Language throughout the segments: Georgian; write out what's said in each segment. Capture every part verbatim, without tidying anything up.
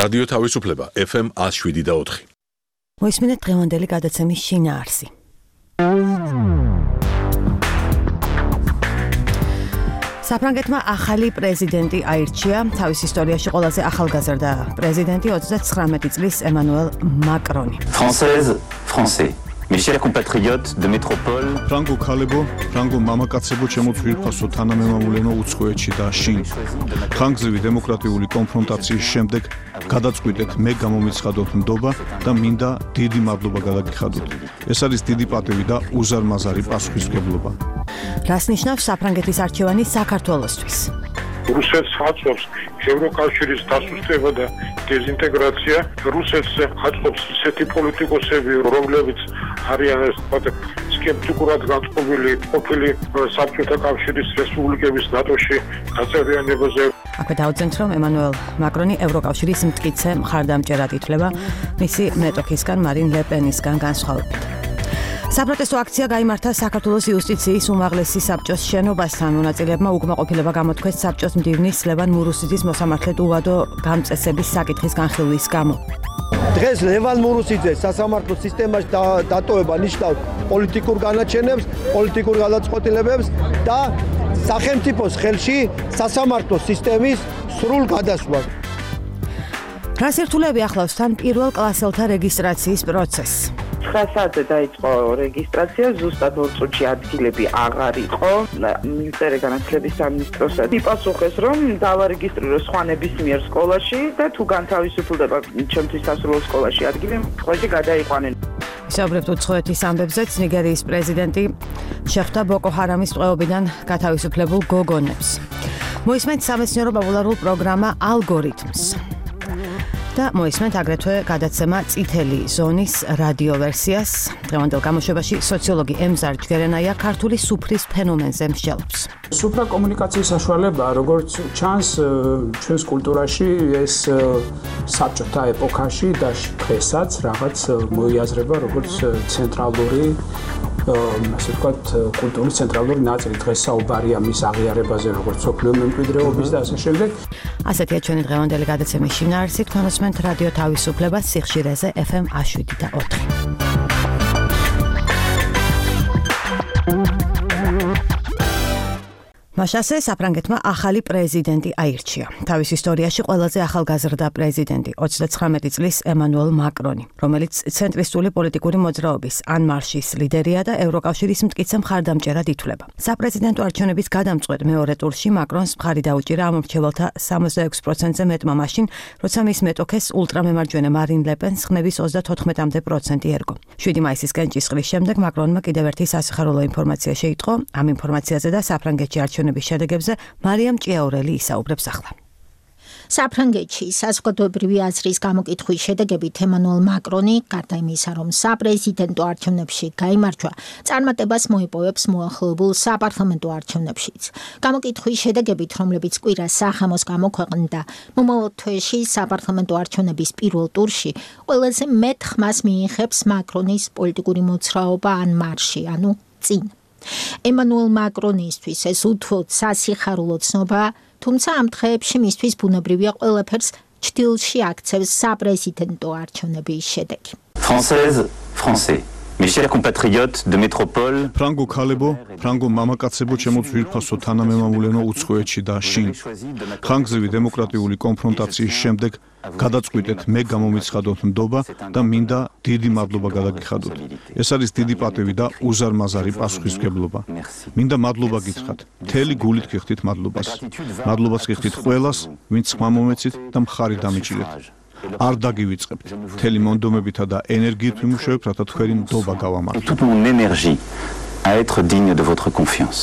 რადიო თავისუფლება ეფ ემ one oh seven და four. მოისმინეთ დღევანდელი გადაცემის შინაარსი. საფრანგეთმა ახალი პრეზიდენტი აირჩია, თავის ისტორიაში ყველაზე ახალგაზრდა პრეზიდენტი ოცდათხრამეტი წლის ემანუელ მაკრონი. Française, français. Mes chers compatriotes de métropole. ფრანგო ქალებო, ფრანგო მამაკაცებო, ჩემო ძვირფასო თანამემამულენო უცხოეთში და შინ. ხანგრძლივი დემოკრატიული კონფრონტაციის შემდეგ გადაწყვიტეთ მე გამომიცხადოთ ნდობა და მინდა დიდი მადლობა გადაგიხადოთ. ეს არის დიდი პატივი და უზარმაზარი პასუხისმგებლობა. რას ნიშნავს საფრანგეთის არჩევანი საქართველოსთვის? რუსეთს აწვევს ევროკავშირის დასუსტება და დეზინტეგრაცია. რუსეთს აწვევს ისეთი პოლიტიკოსები, რომლებიც არიან სკეპტიკურად განწყობილი ყოფილი საბჭოთა კავშირის რესპუბლიკების ნატოში გაწევრიანებაზე. აქვე დავუძენთ, რომ ემანუელ მაკრონი ევროკავშირის მტკიცე მხარდამჭერად ითვლება მისი მეტოქისგან მარინ ლე პენისგან განსხვავებით. საპროტესტო აქცია გაიმართა საქართველოს იუსტიციის უმაღლესი საბჭოს შენობასთან. მონაწილეებმა უკმაყოფილება გამოთქვეს საბჭოს მდივნის ლევან მურუსიძის მოსამართლედ უვადო გამწესების საკითხის განხილვის გამო. დღეს ლევან მურუსიძეს სასამართლო სისტემაში დატოვება ნიშნავს პოლიტიკურ განაჩენებს, პოლიტიკურ გადაწყვეტილებებს და სახელმწიფოს ხელში სასამართლო სისტემის სრულ გადასვლას. რა სირთულეები ახლავს თან პირველ კლასელთა რეგისტრაციის პროცესს? ცხრა საათზე დაიწყო რეგისტრაცია, ზუსტად ორ წუთში ადგილები აღარ იყო. მინისტრთა განათლების სამინისტროსა იპასუხეს, რომ დავარეგისტრირო სხვა ნებისმიერ სკოლაში და თუ განთავისუფლდება ჩემთვის სასურველ სკოლაში ადგილი, სხვაში გადაიყვანენ. ვისაუბრებთ უცხოეთის ამბებზეც. ნიგერიის პრეზიდენტი შეხვდა ბოკო ჰარამის ტყვეობიდან გათავისუფლებულ გოგონებს. მოისმენთ სამეცნიერო პოპულარულ პროგრამა ალგორითმს. და მოისმენთ აგრეთვე გადაცემა წითელი ზონის რადიო ვერსიას. დღევანდელ გამოშვებაში სოციოლოგი ემზარ ჯგერენაია ქართული სუფრის ფენომენზე მსჯელობს. სუფრა კომუნიკაციის საშუალება, როგორც ჩანს ჩვენს კულტურაში, ეს საბჭოთა ეპოქაში და დღესაც რაღაც მოიაზრება როგორც ცენტრალური ასე ვთქვათ, კულტურის ცენტრალური ნაწილი. დღეს საუბარია მის აღიარებაზე, როგორც სოფლიო მემკვიდრეობის და ასე შემდეგ. ასეთია ჩვენი დღევანდელი გადაცემის შინაარსი. თქვენ უსმენთ რადიო თავისუფლებას სიხშირეზე ეფ ემ one oh seven და four. მაშასე საფრანგეთმა ახალი პრეზიდენტი აირჩია. თავის ისტორიაში ყველაზე ახალგაზრდა პრეზიდენტი ოცდათხრამეტი წლის ემანუელ მაკრონი, რომელიც ცენტრისტული პოლიტიკური მოძრაობის ან მარშის ლიდერია და ევროკავშირის მტკიცე მხარდამჭერად ითვლება. საპრეზიდენტო არჩევნების გადამწყვეტ მეორე ტურში მაკრონს მხარი დაუჭირა ამ მრჩეველთა სამოცდაექვსი პროცენტზე მეტმა მაშინ, როცა მის მეტოქეს ულტრამემარჯვენე მარინ ლე პენს ხმების ოცდათოთხმეტამდე პროცენტი ერგო. შვიდი მაისისკენ ჭისხლის შემდეგ მაკრონმა კიდევ ერთი სასიხარულო ინფორმაცია შეიტყო. ამ ინფორმაციაზე და საფრანგეთში არჩევნების შედეგებზე მარიამ ჭიაურელი ისაუბრებს ახლა. საფრანგეთში საზოგადოებრივი აზრის გამოკითხვის შედეგებით ემანუელ მაკრონი, გარდა იმისა, რომ საპრეზიდენტო არჩევნებში გაიმარჯვა, წარმატებას მოიპოვებს მოახლოებულ საპარლამენტო არჩევნებშიც. გამოკითხვის შედეგებით, რომლებიც კვირას სახამოს გამოქვეყნდა, მომავალ თვეში საპარლამენტო არჩევნების პირველ ტურში ყველაზე მეტ ხმას მიიღებს მაკრონის პოლიტიკური მოძრაობა ან მარში, ანუ წინ. ემანუელ მაკრონისთვის ეს უთუოდ სასიხარულო ცნობა, თუმცა ამ დღეებში მისთვის ბუნებრივია ყველაფერს ჭდილში აქცევს საპრეზიდენტო არჩევნების შედეგი. Française, français. Mes chers compatriotes de métropole. ფრანგო ქალებო, ფრანგო მამაკაცებო, ჩემო ძვირფასო თანამემამულენო უცხოეთში და შინ. ხანგრძლივი დემოკრატიული კონფრონტაციის შემდეგ გადაწყვიტეთ მე გამომიცხადოთ ნდობა და მინდა დიდი მადლობა გადაგიხადოთ. ეს არის დიდი პატივი და უზარმაზარი პასუხისმგებლობა. მინდა მადლობა გითხრათ. მთელი გულით გიხდით მადლობას. მადლობას გიხდით ყველას, ვინც ხმა მომეცით და მხარი დამიჭირეთ. არ დაგივიწყებთ. მთელი მონდომებითა და ენერგიით ვიმუშავებ, რათა თქვენი ნდობა გავამართლოთ. Toute mon énergie à être digne de votre confiance.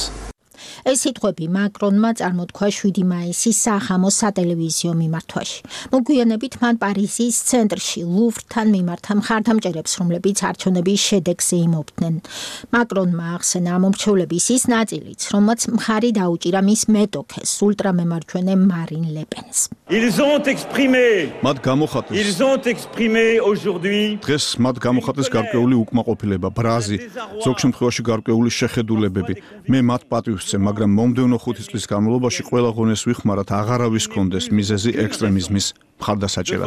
ეს სიტყვები მაკრონმა წარმოთქვა შვიდი მაისის სახამოს სატელევიზიო მიმართვაში. მოგვიანებით მან პარიზის ცენტრში ლუვრთან მიმართა მხარდამჭერებს, რომლებიც არჩევნების შედეგზე იმობდნენ. მაკრონმა ახსენა ამ მრჩევლების ის ნაწილიც, რომელმაც მხარი დაუჭირა მის მეტოქეს, ულტრამემარჯვენე მარინ ლე პენს. Ils ont exprimé მათ გამოხატეს Ils ont exprimé aujourd'hui დღეს მათ გამოხატეს გარკვეული უკმაყოფილება, ბრაზი, ზოგ შემთხვევაში გარკვეული შეხედულებები. მე მათ პატივს ვცემ მაგრამ მომდევნო ხუთი წლის განმავლობაში ყველა ღონეს ვიხმარათ აღარავის კონდეს მიზეზი ექსტრემიზმის მხარდასაჭერად.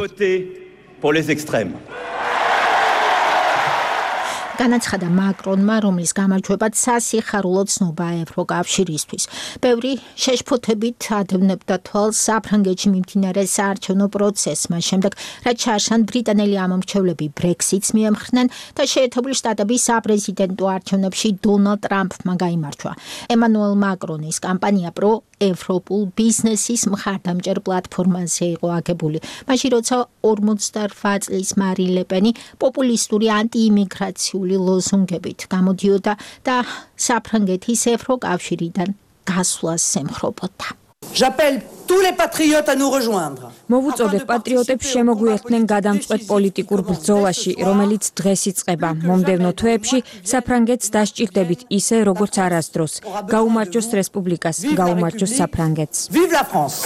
განაცხადა მაკრონმა, რომლის გამარჯვებაც სასიხარულო ცნობა ევროკავშირისთვის. ბევრი შეშფოთებით ადევნებდა თვალს საფრანგეთში მიმდინარე საარჩევნო პროცესს, მას შემდეგ, რაც ჩააშან ბრიტანელი ამომრჩევლები ბრექსიტს მიემხრნენ და შეერთებული შტატების საპრეზიდენტო არჩევნებში დონალდ ტრამპმა გაიმარჯვა. ემანუელ მაკრონის კამპანია პრო ევროპულ ბიზნესის მხარდამჭერ პლატფორმაზე იყო აგებული. მაშინ როცა ორმოცდაოთხ წლის მარინ ლე პენი პოპულისტური ანტიიმიგრაციული ლოზუნგებით გამოდიოდა და საფრანგეთის ევროკავშირიდან გასვლას ემხრობოდა. J'appelle tous les patriotes à nous rejoindre. მოვუწოდებ პატრიოტებს შემოგვიერთდნენ გადამწყვეტ პოლიტიკურ ბრძოლაში, რომელიც დღეს იწყება. მომდევნო თვეებში საფრანგეთს დასჭირდებით ისე, როგორც არასდროს. გაუმარჯოს რესპუბლიკას, გაუმარჯოს საფრანგეთს. Vive la France!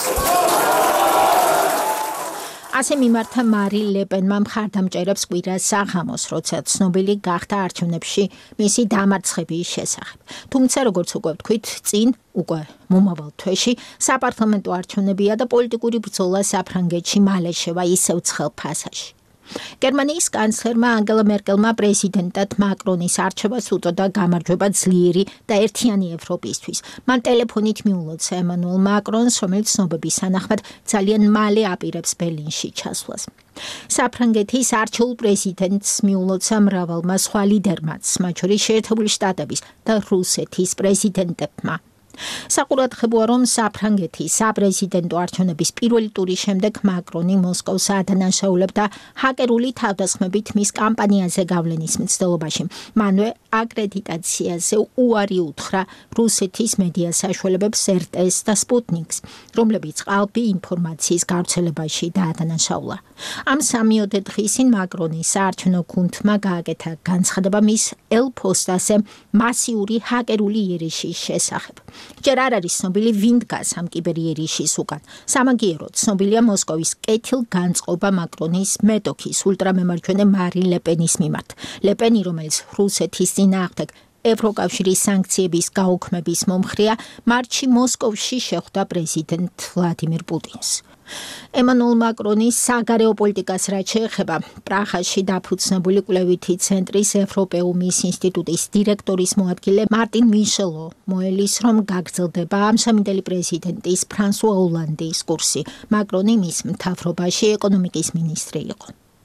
ასე მიმართა მარი ლე პენმა მხარდამჭერებს კვირა საღამოს, როცა ცნობილი გახდა არჩევნებში მისი დამარცხების შესახებ. თუმცა, როგორც უკვე ვთქვით, წინ უკვე მომავალ თვეში საპარლამენტო არჩევნებია და პოლიტიკური ბრძოლა საფრანგეთში მალე შევა ისევ ცხელ ფასაში. გერმანიის კანცლერმა ანგელა მერკელმა პრეზიდენტად მაკრონის არჩევას უტოდა გამარჯვება ძლიერი და ერთიანი ევროპისთვის. მან ტელეფონით მიულოცა ემანუელ მაკრონს, რომელიც ცნობების თანახმად ძალიან მალე აპირებს ბერლინში ჩასვლას. საფრანგეთის არჩეულ პრეზიდენტს მიულოცა მრავალმა სხვა ლიდერმაც, მათ შორის შეერთებული შტატების და რუსეთის პრეზიდენტებმა. საყურადღებოა, რომ საფრანგეთის საპრეზიდენტო არჩევნების პირველი ტურის შემდეგ მაკრონი მოსკოვს ადანაშაულებდა ჰაკერული თავდასხმებით მის კამპანიაზე გავლენის მცდელობაში. მანვე აკრედიტაციაზე უარი უთხრა რუსეთის მედია საშუალებებს er te es და სპუტნიკს, რომლებიც ყალბი ინფორმაციის გავრცელებაში დაადანაშაულა. ამ სამიოდე დღისին მაკრონის საარჩევნო გუნდმა გააკეთა განცხადება მის El Postase მასიური ჰაკერული იერიშის შესახებ. ჯერ არ არის ცნობილი ვინ დგას ამ კიბერიერიშის უკან. სამაგიეროდ ცნობილია მოსკოვის კეთილგანწყობა მაკრონის მეტოქის ულტრამემარჯვენე მარინ ლე პენის მიმართ. ლე პენი, რომელიც რუსეთის წინააღმდეგ ევროკავშირის სანქციების გაუქმების მომხრეა, მარტში მოსკოვში შეხვდა პრეზიდენტ ვლადიმირ პუტინს. ემანუელ მაკრონის საგარეო პოლიტიკას რაც შეეხება, პრაღაში დაფუძნებული კვლევითი ცენტრის ევროპეუმის ინსტიტუტის დირექტორის მოადგილე მარტინ მიშელო მოელის, რომ გაგრძელდება ამჟამინდელი პრეზიდენტის ფრანსუა ოლანდის კურსი. მაკრონი მის მთავრობაში ეკონომიკის მინისტრი იყო.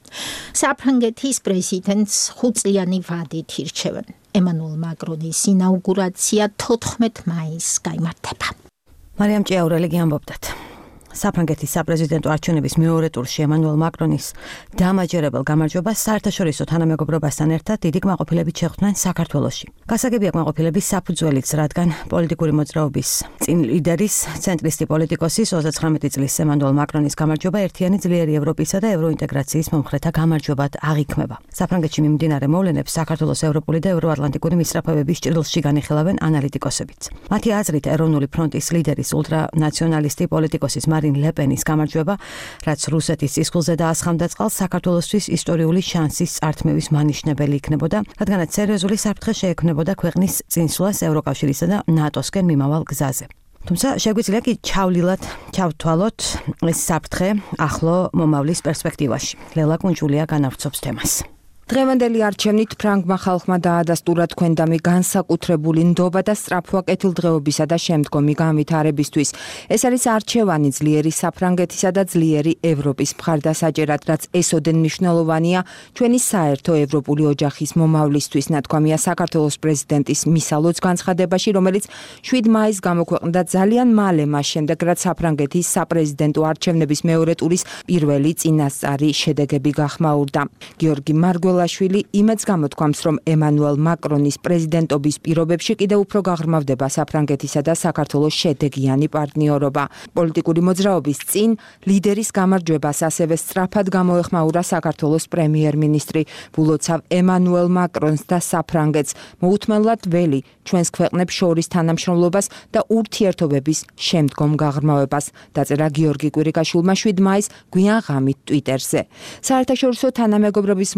საფრანგეთის პრეზიდენტს ხუთწლიანი ვადით ირჩევენ. ემანუელ მაკრონის ინაუგურაცია თოთხმეტ მაისს გაიმართება. მარიამ ჭიაურელი ამბობდათ. საფრანგეთის საპრეზიდენტო არჩევნების მეორე ტურში ემანუელ მაკრონის დამაჯერებელ გამარჯვებას საერთაშორისო თანამეგობრობასთან ერთად დიდი კმაყოფილებით შეხვდნენ საქართველოში. გასაგებია კმაყოფილების საფუძველიც, რადგან პოლიტიკური მოძრაობის წინ ლიდერის, ცენტრისტი პოლიტიკოსის ოცდათხრამეტი წლის ემანუელ მაკრონის გამარჯვება ერთიანი ძლიერი ევროპისა და ევროინტეგრაციის მომხრეთა გამარჯვებად აღიქმება. საფრანგეთში მიმდინარე მოვლენებს საქართველოს ევროპული და ევროატლანტიკური მისწრაფებების ჭრილში განიხილავენ ანალიტიკოსებიც. მათი აზრით, ეროვნული ფრონტის ლიდერის ულტრანაციონალისტი პოლიტიკოსის მარინ ლე პენის გამარჯვება, რაც რუსეთის სისხლზე დაასხამდა წყალს, საქართველოსთვის ისტორიული შანსის წართმევის მანიშნებელი იქნებოდა, რადგანაც სერიოზული საფრთხე შეექმნებოდა ქვეყნის წინსვლას ევროკავშირისა და ნატოსკენ მიმავალ გზაზე. თუმცა შეგვიძლია კი ჩავლილად ჩავთვალოთ ეს საფრთხე ახლო მომავლის პერსპექტივაში. ლელა კუნჯულია განავრცობს თემას. დღევანდელი არჩევნით ფრანგმა ხალხმა დაადასტურა თქვენდამი განსაკუთრებული ნდობა და სწრაფვა კეთილდღეობისა და შემდგომი განვითარებისთვის. ეს არის არჩევანი ძლიერი საფრანგეთისა და ძლიერი ევროპის მხარდასაჭერად, რაც ესოდენ მნიშვნელოვანია ჩვენი საერთო ევროპული ოჯახის მომავლისთვის, ნათქვამია საქართველოს პრეზიდენტის მისალოც განცხადებაში, რომელიც შვიდ მაისს გამოქვეყნდა ძალიან მალე მას შემდეგ, რაც საფრანგეთის საპრეზიდენტო არჩევნების მეორე ტურის პირველი წინასწარი შედეგები გახმაურდა. გიორგი მარგველაშვილი შვილი იმედს გამოთქვამს, რომ ემანუელ მაკრონის პრეზიდენტობის პირობებში კიდევ უფრო გაღრმავდება საფრანგეთისა და საქართველოს შედეგიანი პარტნიორობა. პოლიტიკური მოძრაობის წინ ლიდერის გამარჯვებას ასევე სწრაფად გამოეხმაურა საქართველოს პრემიერ-მინისტრი. ვულოცავ ემანუელ მაკრონს და საფრანგეთს, მოუთმენლად ველი ჩვენს ქვეყნებს შორის თანამშრომლობას და ურთიერთობების შემდგომ გაღრმავებას, დაწერა გიორგი კვირიკაშვილმა შვიდ მაისს გვიან ღამით ტვიტერზე. საერთაშორისო თანამეგობრობის მხარდამჭერები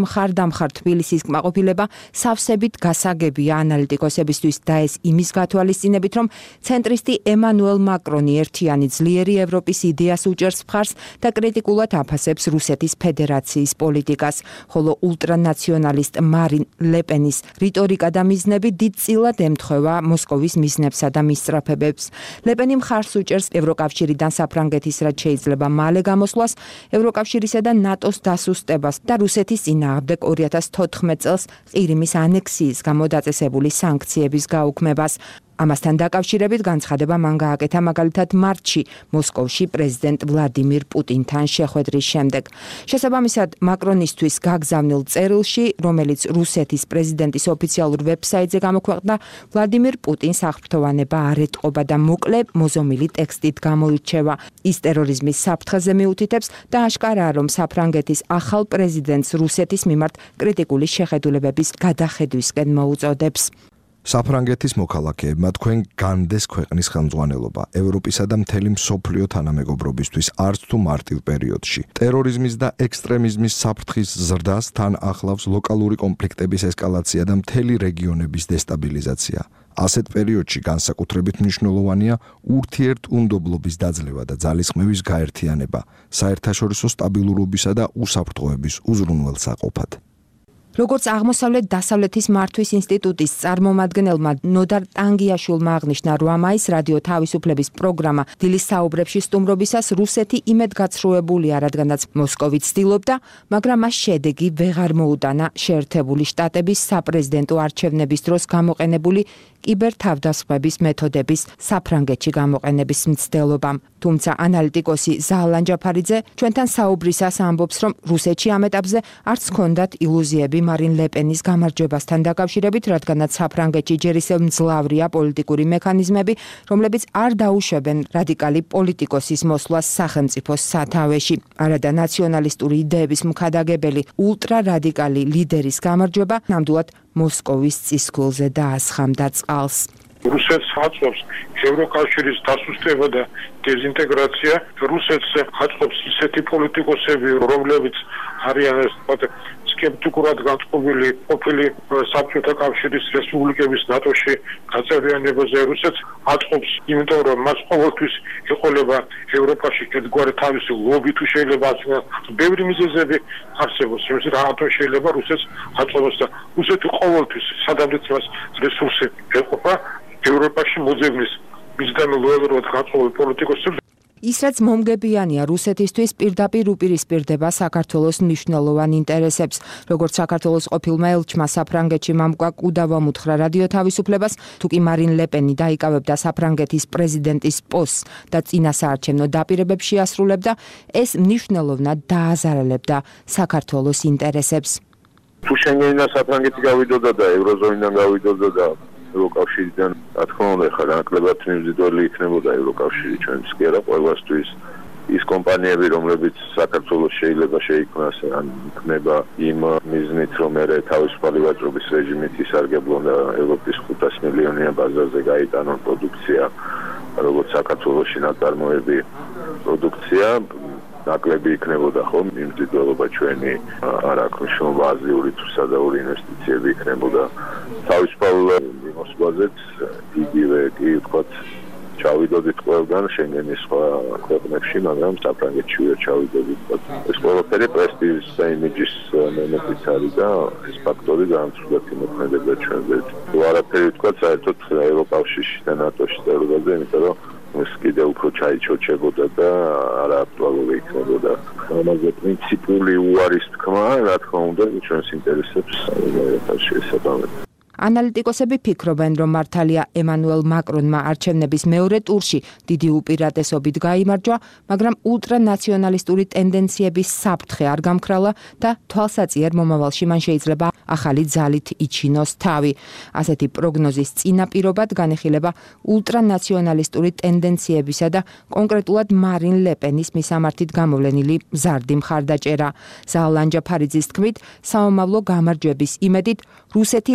სამხრეთ თბილისის კმაყოფილება სავსებით გასაგებია ანალიტიკოსებისთვის და ეს იმის გათვალისწინებით, რომ ცენტრისტი ემანუელ მაკრონი ერთიანი ძლიერი ევროპის იდეას უჭერს მხარს და კრიტიკულად აფასებს რუსეთის ფედერაციის პოლიტიკას, ხოლო ულტრანაციონალისტ მარინ ლეპენის რიტორიკა და მიზნები დიდწილად ემთხვევა მოსკოვის მიზნებსა და მისწრაფებებს. ლეპენი მხარს უჭერს ევროკავშირიდან საფრანგეთის რაც შეიძლება მალე გამოსვლას, ევროკავშირისა და ნატოს დასუსტებას და რუსეთის წინააღმდეგ ორი ათას თოთხმეტ წელს ყირიმის ანექსიის გამო დაწესებული სანქციების გაუქმებას. ამასთან დაკავშირებით განცხადება მან გააკეთა მაგალითად მარტში მოსკოვში პრეზიდენტ ვლადიმირ პუტინთან შეხვედრის შემდეგ. შესაბამისად, მაკრონისთვის გაგზავნილ წერილში, რომელიც რუსეთის პრეზიდენტის ოფიციალურ ვებსაიტზე გამოქვეყნდა, ვლადიმირ პუტინს აღფრთოვანება არ ეტყობა და მოკლე მოზომილი ტექსტით გამოირჩევა. ის ტერორიზმის საფრთხეზე მიუთითებს და აშკარაა, რომ საფრანგეთის ახალ პრეზიდენტს რუსეთის მიმართ კრიტიკული შეხედულებების გადახედვისკენ მოუწოდებს. საფრანგეთის მოქალაქეებმა თქვენ განდეს ქვეყნის ხელმძღვანელობა ევროპისა და მთელი მსოფლიო თანამეგობრობისთვის არც თუ მარტივ პერიოდში. ტერორიზმის და ექსტრემიზმის საფრთხის ზრდას თან ახლავს ლოკალური კონფლიქტების ესკალაცია და მთელი რეგიონების დესტაბილიზაცია. ასეთ პერიოდში განსაკუთრებით მნიშვნელოვანია ურთიერთუნდობლობის დაძლევა და ძალისხმევის გაერთიანება, საერთაშორისო სტაბილურობისა და უსაფრთხოების უზრუნველსაყოფად. როგორც აღმოსავლეთ-დასავლეთის მართვის ინსტიტუტის წარმომადგენელმა ნოდარ ტანგიაშვილმა აღნიშნა, რვა მაისს რადიო თავისუფლების პროგრამა დილის საუბრებში სტუმრობისას რუსეთი იმედგაცრუებულია, რადგანაც მოსკოვი ცდილობდა, მაგრამ მას შედეგი ვეღარ მოუტანა შეერთებული შტატების საპრეზიდენტო არჩევნების დროს გამოყენებული კიბერთავდასხმების მეთოდების საფრანგეთში გამოყენების მცდელობამ. თუმცა ანალიტიკოსი ზაალან ჯაფარიძე ჩვენთან საუბრისას ამბობს, რომ რუსეთში ამ ეტაპზე არც ჰქონდათ ილუზიები მარინ ლეპენის გამარჯვებასთან დაკავშირებით, რადგანაც საფრანგეთში ჯერ ისევ მძლავრია პოლიტიკური მექანიზმები, რომლებიც არ დაუშვებენ რადიკალი პოლიტიკოსის მოსვლას სახელმწიფოს სათავეში. არადა ნაციონალისტური იდეების მქადაგებელი ულტრარადიკალი ლიდერის გამარჯვება ნამდვილად მოსკოვის წისქვილზე დაასხამდა წყალს. რუსეთს აწვავს ევროკავშირის დასუსტება და დეზინტეგრაცია. რუსეთს აწვავს ისეთი პოლიტიკოსები, რომლებიც არიან ასე სკეპტიკურად განწყობილი ყოფილი საბჭოთა კავშირის რესპუბლიკების ნატოში გაწევრიანებაზე. რუსეთს აწვავს, იმიტომ რომ მას ყოველთვის ეყოლება ევროპაში ერთგვარი თავისი ლობი თუ შეიძლება ასე ბევრი მიზეზები არსებობს. იმის რამათან შეიძლება რუსეთს აწვავს და რუსეთი ყოველთვის სადამდეც მას რესურსი ეყოფა ევროპაში მოძებნის მისდამი ლოიალურად გაწეული პოლიტიკოსები. ის რაც მომგებიანია რუსეთისთვის პირდაპირ უპირისპირდება საქართველოს მნიშვნელოვან ინტერესებს. როგორც საქართველოს ყოფილმა ელჩმა საფრანგეთში მამუკა კუდავამ უთხრა რადიო თავისუფლებას, თუ კი მარინ ლეპენი დაიკავებდა საფრანგეთის პრეზიდენტის პოსტს და წინასაარჩევნო დაპირებებში ასრულებდა, ეს მნიშვნელოვნად დააზარალებდა საქართველოს ინტერესებს. თუ შენგენიდან საფრანგეთი გავიდოდა და ევროზონიდან გავიდოდა და ევროკავშირიდან, რა თქმა უნდა, ხა განაკლებად მიმზიდველი იქნებოდა ევროკავშირი ჩვენს კი არა ყველასთვის. ის კომპანიები, რომლებიც საქართველოს შეიძლება შეიქმნას, ან იქნება იმ მიზნით, რომ ერე თავისუფალი ვაჭრობის რეჟიმით ისარგებლონ და ევროპის ხუთას მილიონიან ბაზარზე გაიტანონ პროდუქცია, როგორც საქართველოში ნაწარმოები პროდუქცია, ნაკლები იქნებოდა ხომ მიმზიდველობა ჩვენი, არ აქვს მნიშვნელობა აზიური თუ სადაური ინვესტიციები იქნებოდა თავისუფალ მოსკოვზეც იგივე კი ვთქვათ ჩავიდოდით ყველგან შენგენის სხვა ქვეყნებში, მაგრამ საფრანგეთში ვერ ჩავიდოდით. ეს ყველაფერი პრესტიჟის და იმიჯის მომენტიც არის და ეს ფაქტორი განსხვავებით იმოქმედება ჩვენზე. თუ არაფერი ვთქვათ საერთოდ ევროკავშირში და ნატოში წევრობაზე, იმიტომ რომ ეს კიდევ უფრო ჩაიჩოჩებოდა და არააქტუალური იქნებოდა. ამაზე პრინციპული უარის თქმა, რა თქმა უნდა, ჩვენს ინტერესებს შეესაბამება. ანალიტიკოსები ფიქრობენ, რომ მართალია ემანუელ მაკრონმა არჩევნების მეორე ტურში დიდი უპირატესობით გაიმარჯვა, მაგრამ ულტრანაციონალისტური ტენდენციების საფრთხე არ გამქრალა და თვალსაწიერ მომავალში მან შეიძლება ახალი ძალით იჩინოს თავი. ასეთი პროგნოზის წინაპირობად განეხილება ულტრანაციონალისტური ტენდენციებისა და კონკრეტულად მარინ ლეპენის მისამართით გამოვლენილი მზარდი მხარდაჭერა. ზაალან ჯაფარიძის თქმით, საომავლო გამარჯვების იმედით რუსეთი ლეპენს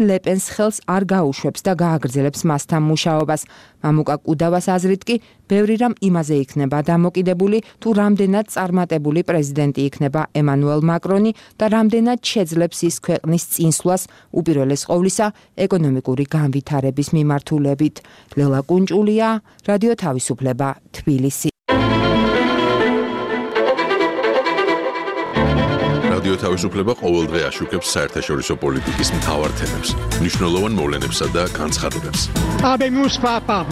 ხელს არ გაუშვებს და გააგრძელებს მასთან მუშაობას. მამუკა კუდავას აზრით კი, ბევრი რამ იმაზე იქნება დამოკიდებული, თუ რამდენად წარმატებული პრეზიდენტი იქნება ემანუელ მაკრონი და რამდენად შეძლებს ის ქვეყნის წინსვლას, უპირველეს ყოვლისა, ეკონომიკური განვითარების მიმართულებით. ლელა კუნჭულია, რადიო თავისუფლება, თბილისი. რადიო თავისუფლება ყოველდღე აშუქებს საერთაშორისო პოლიტიკის მთავარ თემებს, მნიშვნელოვან მოვლენებსა და განცხადებებს. Habemus papam.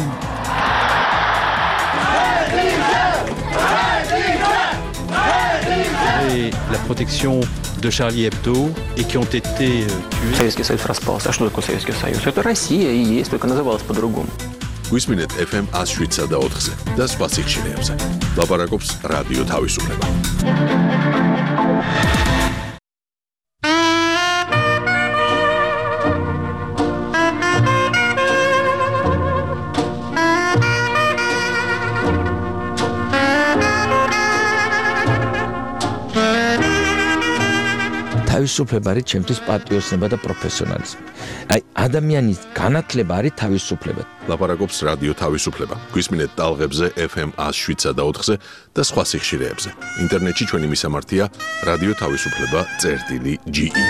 Et la protection de Charlie Hebdo et qui ont été tués. Советский Союз распался. А что такое Советский Союз? Это Россия и есть, только называлась по-другому. გვისმინეთ эф эм one oh seven და ოთხზე და სხვა სიხშირეებზე. ლაპარაკობს რადიო თავისუფლება. თავისუფლება არის ჩემთვის პატრიოტიზმი და პროფესიონალიზმი. აი ადამიანის განათლება არის თავისუფლება. ლაპარაკობს რადიო თავისუფლება. გვისმინეთ ტალღებზე эф эм one oh seven და ოთხზე და სხვა სიხშირეებზე. ინტერნეტში ჩვენი მისამართია რადიო თავისუფლება წერტილი ჯი ი.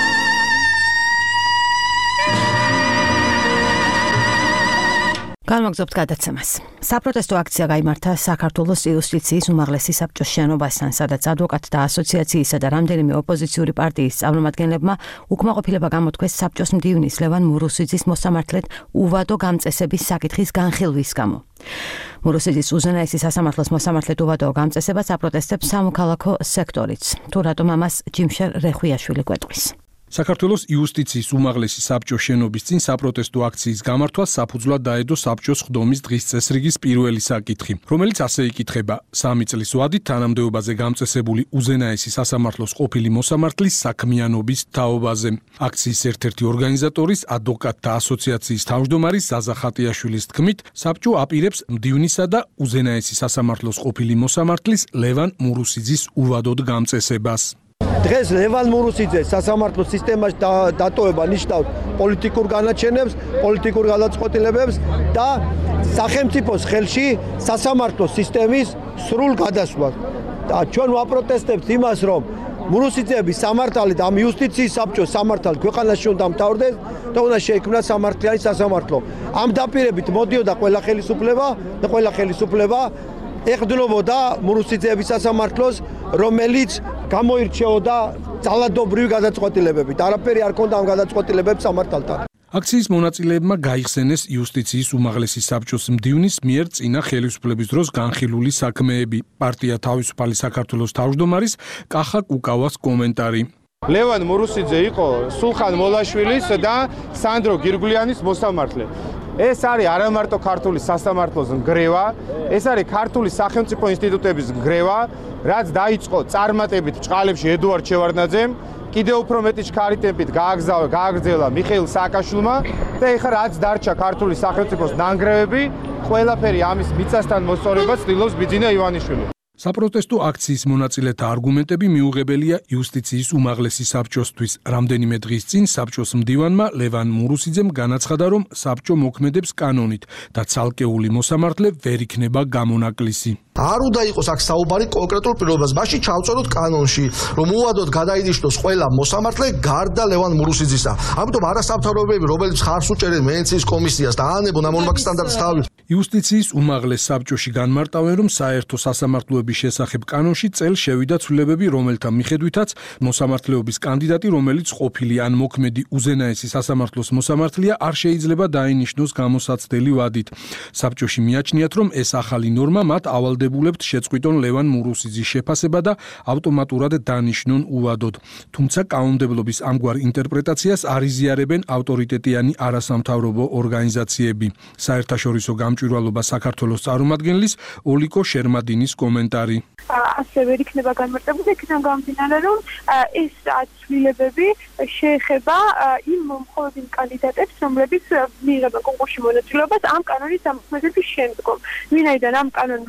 განმოგზობთ გადაცემას. საპროტესტო აქცია გაიმართა საქართველოს იუსტიციის უმაღლესი საბჭოს შენობასთან, სადაც ადვოკატთა და ასოციაციისა და რამდენიმე ოპოზიციური პარტიის წარმომადგენლებმა უკმაყოფილება გამოთქვეს საბჭოს მდივნის ლევან მურუსიძის მოსამართლედ უვადო გამწესების საკითხის განხილვის გამო. მურუსიძის უზენაესი სასამართლოს მოსამართლედ უვადო გამწესებას აპროტესტებს სამოქალაქო სექტორიც. თუ რატომ ამას ჯიმშერ რეხვიაშვილი გვეტყვის. საქართველოს იუსტიციის უმაღლესი საბჭოს შენობის წინ საპროტესტო აქციის გამართვას საფუძვლად დაედო საბჭოს ხდომის დღის წესრიგის პირველი საკითხი, რომელიც ასე იკითხება: სამი წლის ვადით თანამდებობაზე გამწესებული უზენაესი სასამართლოს ყოფილი მოსამართლის საქმიანობის თაობაზე. აქციის ერთ-ერთი ორგანიზატორის ადვოკატთა ასოციაციის თავმჯდომარის ზაზა ხატიაშვილის თქმით, საბჭო აპირებს მდივნისა და უზენაესი სასამართლოს ყოფილი მოსამართლის ლევან მურუსიძის უვადოდ გამწესებას. დღეს ლევან მურუსიძეს სასამართლო სისტემაში დატოვება ნიშნავს პოლიტიკურ განაჩენებს, პოლიტიკურ გადაწყვეტილებებს და სახელმწიფოს ხელში სასამართლო სისტემის სრულ გადასვლას. და ჩვენ ვაპროტესტებთ იმას, რომ მურუსიძეების სამართალი და ამ იუსტიციის საბჭოს სამართალი ქვეყანაში უნდა მთავრდეს და უნდა შეიქმნას სამართლიანი სასამართლო. ამ დაპირებით მოდიოდა ყველა ხელისუფლება და ყველა ხელისუფლება ეხდნობოდა მურუსიძეების სასამართლოს, რომელიც გამოირჩეოდა ძალადობრივი გადაწყვეტილებებით. არაფერი არ ქონდა ამ გადაწყვეტილებებს სამართალთან. აქციის მონაწილეებმა გაიხსენეს იუსტიციის უმაღლესი საბჭოს მდივნის მიერ წინა ხელისუფლების დროს განხილული საქმეები. პარტია თავისუფალი საქართველოს თავმჯდომარის კახა კუკავას კომენტარი. ლევან მურუსიძე იყო სულხან მოლაშვილის და სანდრო გირგვლიანის მოსამართლე. ეს არის არამარტო ქართული სასამართლოს ნგრევა, ეს არის ქართული სახელმწიფო ინსტიტუტების ნგრევა, რაც დაიწყო წარმატებით ჭყალებში ედუარდ შევარდნაძემ, კიდევ უფრო მეტი ჩქარი ტემპით გააგრძელა მიხეილ სააკაშვილმა და ეხლა რაც დარჩა ქართული სახელმწიფოს ნანგრევები, ყველაფერი ამის მიწასთან მოსწორებას ცდილობს ბიძინა ივანიშვილი. საპროტესტო აქციის მონაწილეთა არგუმენტები მიუღებელია იუსტიციის უმაღლესი საბჭოსთვის. რამდენიმე დღის წინ საბჭოს მდივანმა ლევან მურუსიძემ განაცხადა, რომ საბჭო მოქმედებს კანონით და ცალკეული მოსამართლე ვერ იქნება გამონაკლისი. არ უნდა იყოს აქ საუბარი კონკრეტულ პირობაზე. მაშინ ჩავწეროთ კანონში, რომ უვადოდ გადაინიშნოს ყველა მოსამართლე გარდა ლევან მურუსიძისა. ამიტომ არასამთავრობოები, რომელიც ხარს უჭერენ ვენეციის კომისიას და აანებონ ამ ორმაგი სტანდარტის თავით. იუსტიციის უმაღლეს საბჭოში განმარტავენ, რომ საერთო სასამართლოების შესახებ კანონში წელს შევიდა ცვლილებები, რომელთა მიხედვითაც მოსამართლეობის კანდიდატი, რომელიც ყოფილი ან მოქმედი უზენაესი სასამართლოს მოსამართლეა, არ შეიძლება დაინიშნოს გამოსაცდელი ვადით. საბჭოში მიაჩნიათ, რომ ეს ახალი ნორმა მათ ავალდებულებთ შეწყვიტონ ლევან მურუსიძის შეფასება და ავტომატურად დანიშნონ უვადოდ. თუმცა კანონმდებლობის ამგვარ ინტერპრეტაციას არ იზიარებენ ავტორიტეტიანი არასამთავრობო ორგანიზაციები. საერთაშორისო გამჭვირვალობა საქართველოს წარმომადგენლის ოლიკო შერმადინის კომენტარი. ასე ვერ იქნება განმარტებული, იქიდან გამომდინარე, რომ ეს ცვლილებები შეეხება იმ მხოლოდ იმ კანდიდატებს, რომლებიც მიიღებენ კონკურსში მონაწილეობას ამ კანონის დამოუკიდებლობის შემდგომ. ვინაიდან ამ კანონმა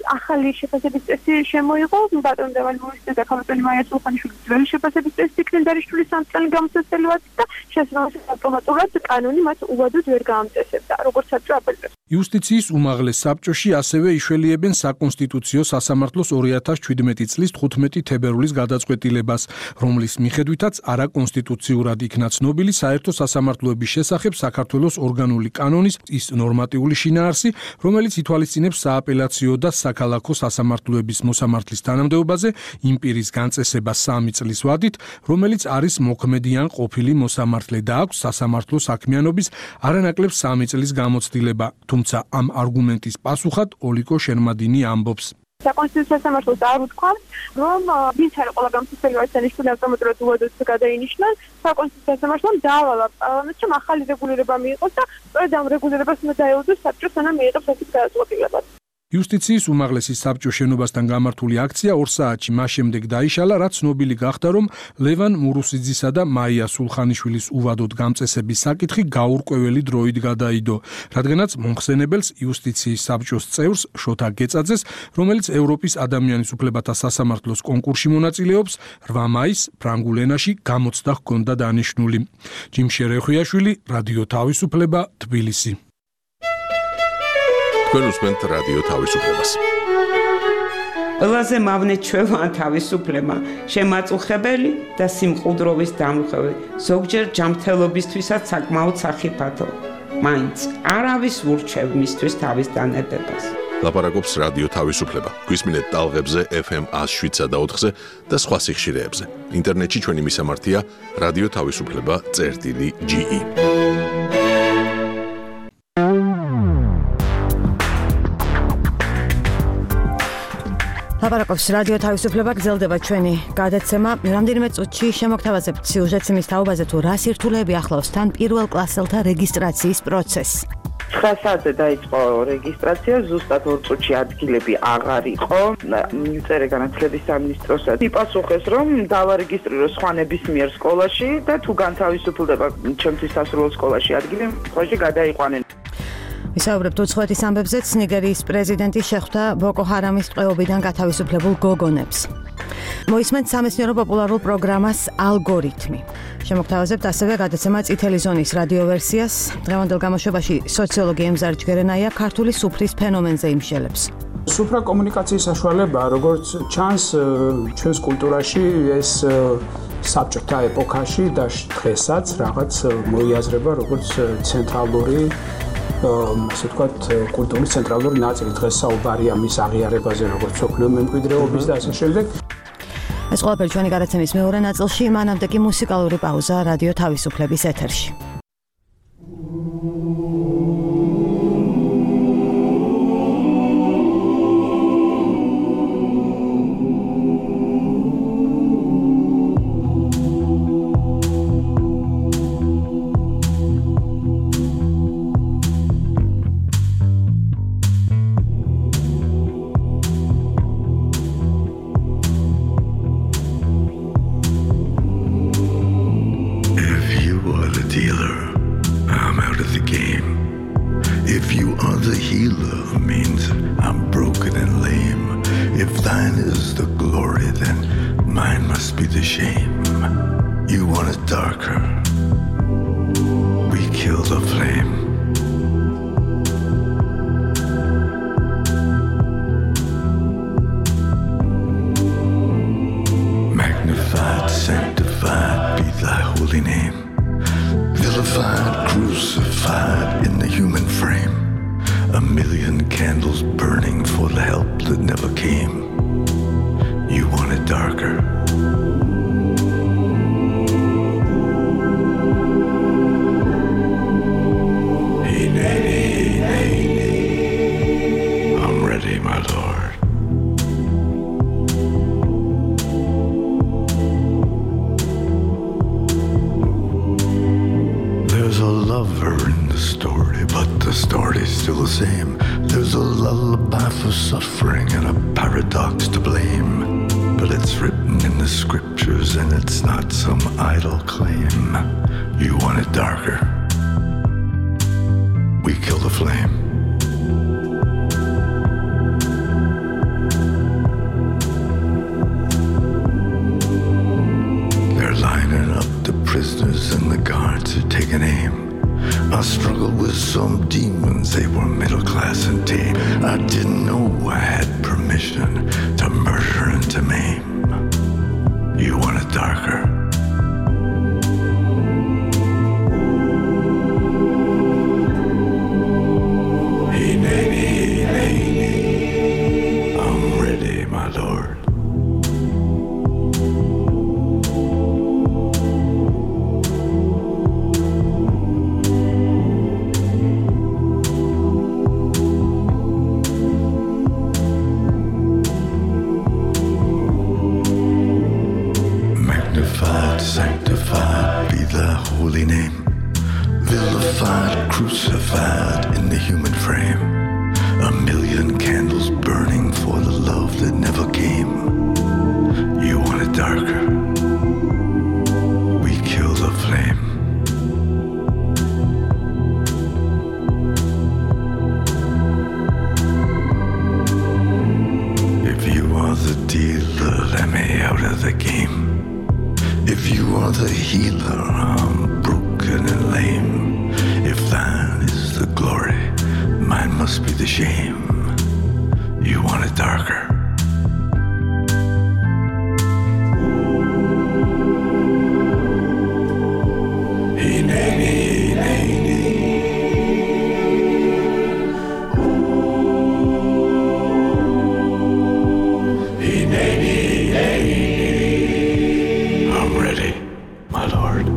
ახალი შეფასების წესი შემოიღო ბატონ ლევან მურუსიძე და ქალბატონი მაია სულხანიშვილის ძველი შეფასების წესი იქნენ დანიშნული სამ წელი გამოცდილებად და შესაბამისად ავტომატურად კანონი მათ უვადოდ ვერ გაამწესებდა როგორც საბჭო აპელირებს. იუსტიციის უმაღლეს საბჭოში ასევე იშველიებენ საკონსტიტუციო სასამართლოს ორი ათას ჩვიდმეტი წლის თხუთმეტი თებერვლის გადაწყვეტილებას, რომლის მიხედვითაც არაკონსტიტუციურად იქნა ცნობილი საერთო სასამართლოების შესახებ საქართველოს ორგანული კანონის ის ნორმატიული შინაარსი, რომელიც ითვალისწინებს სააპელაციო და საქალაქო სასამართლოების მოსამართლის თანამდებობაზე იმ პირის განწესება სამი წლის ვადით, რომელიც არის მოქმედი ან ყოფილი მოსამართლე და აქვს სასამართლო საქმიანობის არანაკლებ სამი წლის გამოცდილება. თუმცა ამ არგუმენტის პასუხად ოლიკო შერმადინი ამბობს. საკონსტიტუციო სასამართლოს არ უთქვამს, რომ ვინც არის ყველა გამოცდილება დანიშნული ავტომატურად უვადოდ გადაინიშნონ, საკონსტიტუციო სასამართლომ დაავალა პარლამენტს, რომ ახალი რეგულირება მიიღოს და სწორედ ამ რეგულირებას უნდა დაეუფლოს საბჭოს, სანამ მიიღებს ასეთ გადაწყვეტილებას. იუსტიციის უმაღლესი საბჭოს შენობასთან გამართული აქცია ორ საათში მას შემდეგ დაიშალა, რაც ცნობილი გახდა, რომ ლევან მურუსიძისა და მაია სულხანიშვილის უვადოდ გამწესების საკითხი გაურკვეველი დროით გადაიდო, რადგანაც მომხსენებელს იუსტიციის საბჭოს წევრს შოთა გეწაძეს, რომელიც ევროპის ადამიანის უფლებათა სასამართლოს კონკურსში მონაწილეობს, რვა მაისს ფრანგულ ენაში გამოცდა ჰქონდა დანიშნული. ჯიმშე რეხვიაშვილი, რადიო თავისუფლება, თბილისი. თქვენ უსმენთ რადიო თავისუფლებას. ყველაზე მავნე ჩვევა თავისუფლება, შემაწუხებელი და სიმყუდროვის დამხევი, ზოგჯერ ჯანმრთელობისთვისაც საკმაოდ სახიფათო. მაინც არავის ურჩევ მისთვის თავის დანებებას. ლაპარაკობს რადიო თავისუფლება. გვისმინეთ ტალღებზე ეფ ემ ას შვიდსა და ოთხზე და სხვა სიხშირეებზე. ინტერნეტში ჩვენი მისამართია რადიო თავისუფლება წერტილი ჯი ი. ლაპარაკობს რადიო თავისუფლება, გრძელდება ჩვენი გადაცემა. რამდენიმე წუთში შემოგთავაზებთ სიუჟეტს იმის თაობაზე, თუ რა სირთულეები ახლავს თან პირველ კლასელთა რეგისტრაციის პროცესს. ცხრა საათზე დაიწყო რეგისტრაცია, ზუსტად ორ წუთში ადგილები აღარ იყო. მინისტრია განათლების სამინისტროსა იპასუხეს, რომ დავარეგისტრიროს სხვა ნებისმიერ სკოლაში და თუ განთავისუფლდება ჩემთვის სასურველ სკოლაში ადგილი, ხოლმე გადაიყვანენ. ვისაუბრებთ უცხოეთის ამბებზეც, ნიგერიის პრეზიდენტი შეხვდა ბოკო ჰარამის ტყვეობიდან გათავისუფლებულ გოგონებს. მოისმენთ სამეცნიერო პოპულარულ პროგრამას ალგორითმი. შემოგთავაზებთ ასევე გადაცემა წითელი ზონის რადიო ვერსიას. დღევანდელ გამოშვებაში სოციოლოგი ემზარ ჯგერენაია ქართული სუფრის ფენომენზე იმშელებს. სუფრა კომუნიკაციის საშუალება, როგორც ჩანს ჩვენს კულტურაში, ეს საბჭოთა ეპოქაში და დღესაც რაღაც მოიაზრება როგორც ცენტრალური ასე ვთქვათ, კულტურის ცენტრალური ნაწილი. დღეს საუბარია მის აღიარებაზე, როგორც სოფლიო მემკვიდრეობის და ასე შემდეგ. ეს ყველაფერი ჩვენი გადაცემის მეორე ნაწილში, მანამდე კი მუსიკალური პაუზა რადიო თავისუფლების ეთერში. class and tame. I didn't know I had permission to murder and to maim. You want it darker? Hey, nanny, nanny, I'm ready, my lord. Sanctified be the holy name, vilified, crucified in the human frame. A million candles burning for the love that never came. You want it darker? We kill the flame. If you are the dealer, let me out of the game. If you are the healer, I'm broken and lame. If thine is the glory, mine must be the shame. You want it darker? Hey, nanny, nanny. Hey, nanny, nanny. I'm ready, my lord.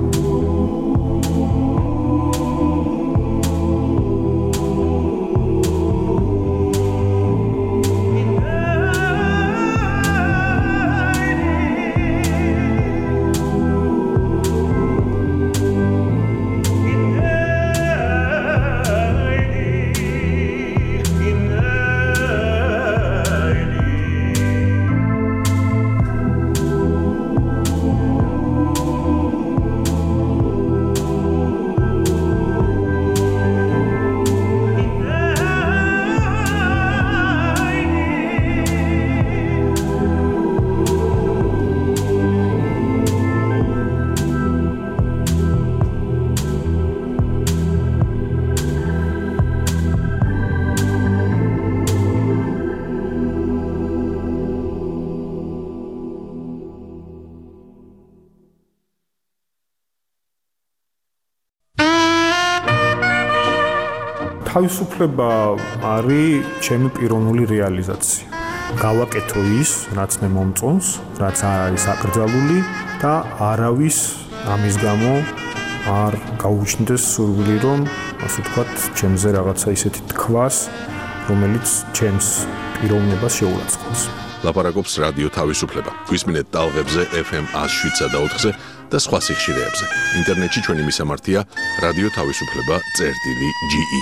თავისუფლება არის ჩემი პიროვნული რეალიზაცია. გავაკეთო ის, რაც მე მომწონს, რაც არ არის აკრძალული და არავის ამის გამო არ გაუჩნდეს სურვილი, რომ ასე ვთქვათ, ჩემზე რაღაცა ისეთი თქვას, რომელიც ჩემს პიროვნებას შეურაცხყოფს. ლაპარაკობს რადიო თავისუფლება. გვისმინეთ ტალღებზე ეფ ემ one oh seven point four-ზე და სხვა სიხშირეებზე. ინტერნეტში ჩვენი მისამართია რადიო თავისუფლება წერტილი ჯი ი.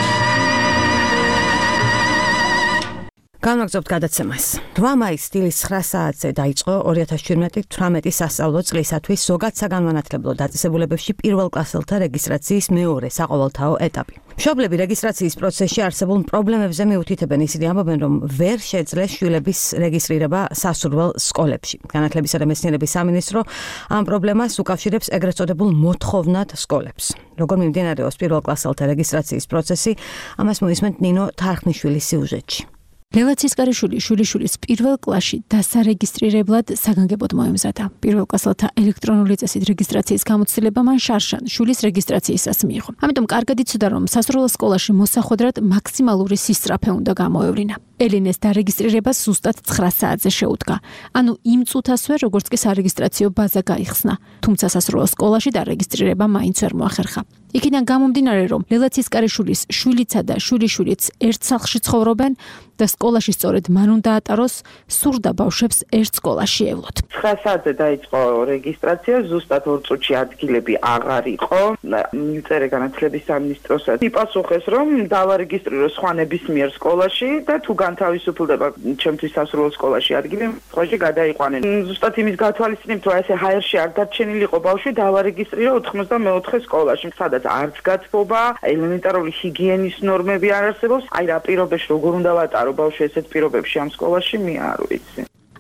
განვაგრძობთ გადაცემას. რვა მაისს დილის ცხრა საათზე დაიწყო ორი ათას თვრამეტი სასწავლო წლისათვის ზოგად საგანმანათლებლო დაწესებულებებში პირველ კლასელთა რეგისტრაციის მეორე საყოველთაო ეტაპი. მშობლები რეგისტრაციის პროცესში არსებულ პრობლემებზე მიუთითებენ, ისინი ამბობენ, რომ ვერ შეძლეს შვილების რეგისტრირება სასურველ სკოლებში. განათლებისა და მეცნიერების სამინისტრო ამ პრობლემას უკავშირებს ეგრეთ წოდებულ მოთხოვნად სკოლებს. როგორ მიმდინარეობს პირველ კლასელთა რეგისტრაციის პროცესი, ამას მოისმენთ ნინო თარხნიშვილის სიუჟეტში. ლელა ცისკარიშვილი შვილიშვილის პირველ კლასში დასარეგისტრირებლად საგანგებოდ მოემზადა. პირველ კლასელთა ელექტრონული წესით რეგისტრაციის გამოცდილება მან შარშან შვილის რეგისტრაციისას მიიღო. ამიტომ კარგად იცოდა, რომ სასურველო სკოლაში მოსახვედრად მაქსიმალური სისწრაფე უნდა გამოევლინა. ელინეს დარეგისტრირება ზუსტად ცხრა საათზე შეუდგა. ანუ იმ წუთასვე, როგორც კი სარეგისტრაციო ბაზა გაიხსნა. თუმცა სასურველო სკოლაში დარეგისტრირება მაინც ვერ მოახერხა. იქიდან გამომდინარე, რომ ლელა ცისკარიშვილის შვილიცა და შვილიშვილიც ერთ სახლში ცხოვრობენ და სკოლაში სწორედ მან უნდა ატაროს სურდა ბავშვებს ერთ სკოლაში ევლოთ. ცხრა საათზე დაიწყო რეგისტრაცია, ზუსტად ორ წუთში ადგილები აღარ იყო. მიწერე განათლების სამინისტროსაც. იპასუხეს, რომ დავარეგისტრირო სხვა ნებისმიერ სკოლაში და თუ განთავისუფლდება ჩემთვის სასურველო სკოლაში ადგილი, სხვაში გადაიყვანენ. ზუსტად იმის გათვალისწინებთ, რომ ესე ჰაერში არ დარჩენილიყო ბავშვი, დავარეგისტრირო ოთხმოცდამეოთხე სკოლაში, სადაც არც გათბობა, ელემენტარული ჰიგიენის ნორმები არ არსებობს. აი რა პირობებში როგორ უნდა ვატარო ბავშვი ესეთ პირობებში ამ სკოლაში, მე არ ვიცი.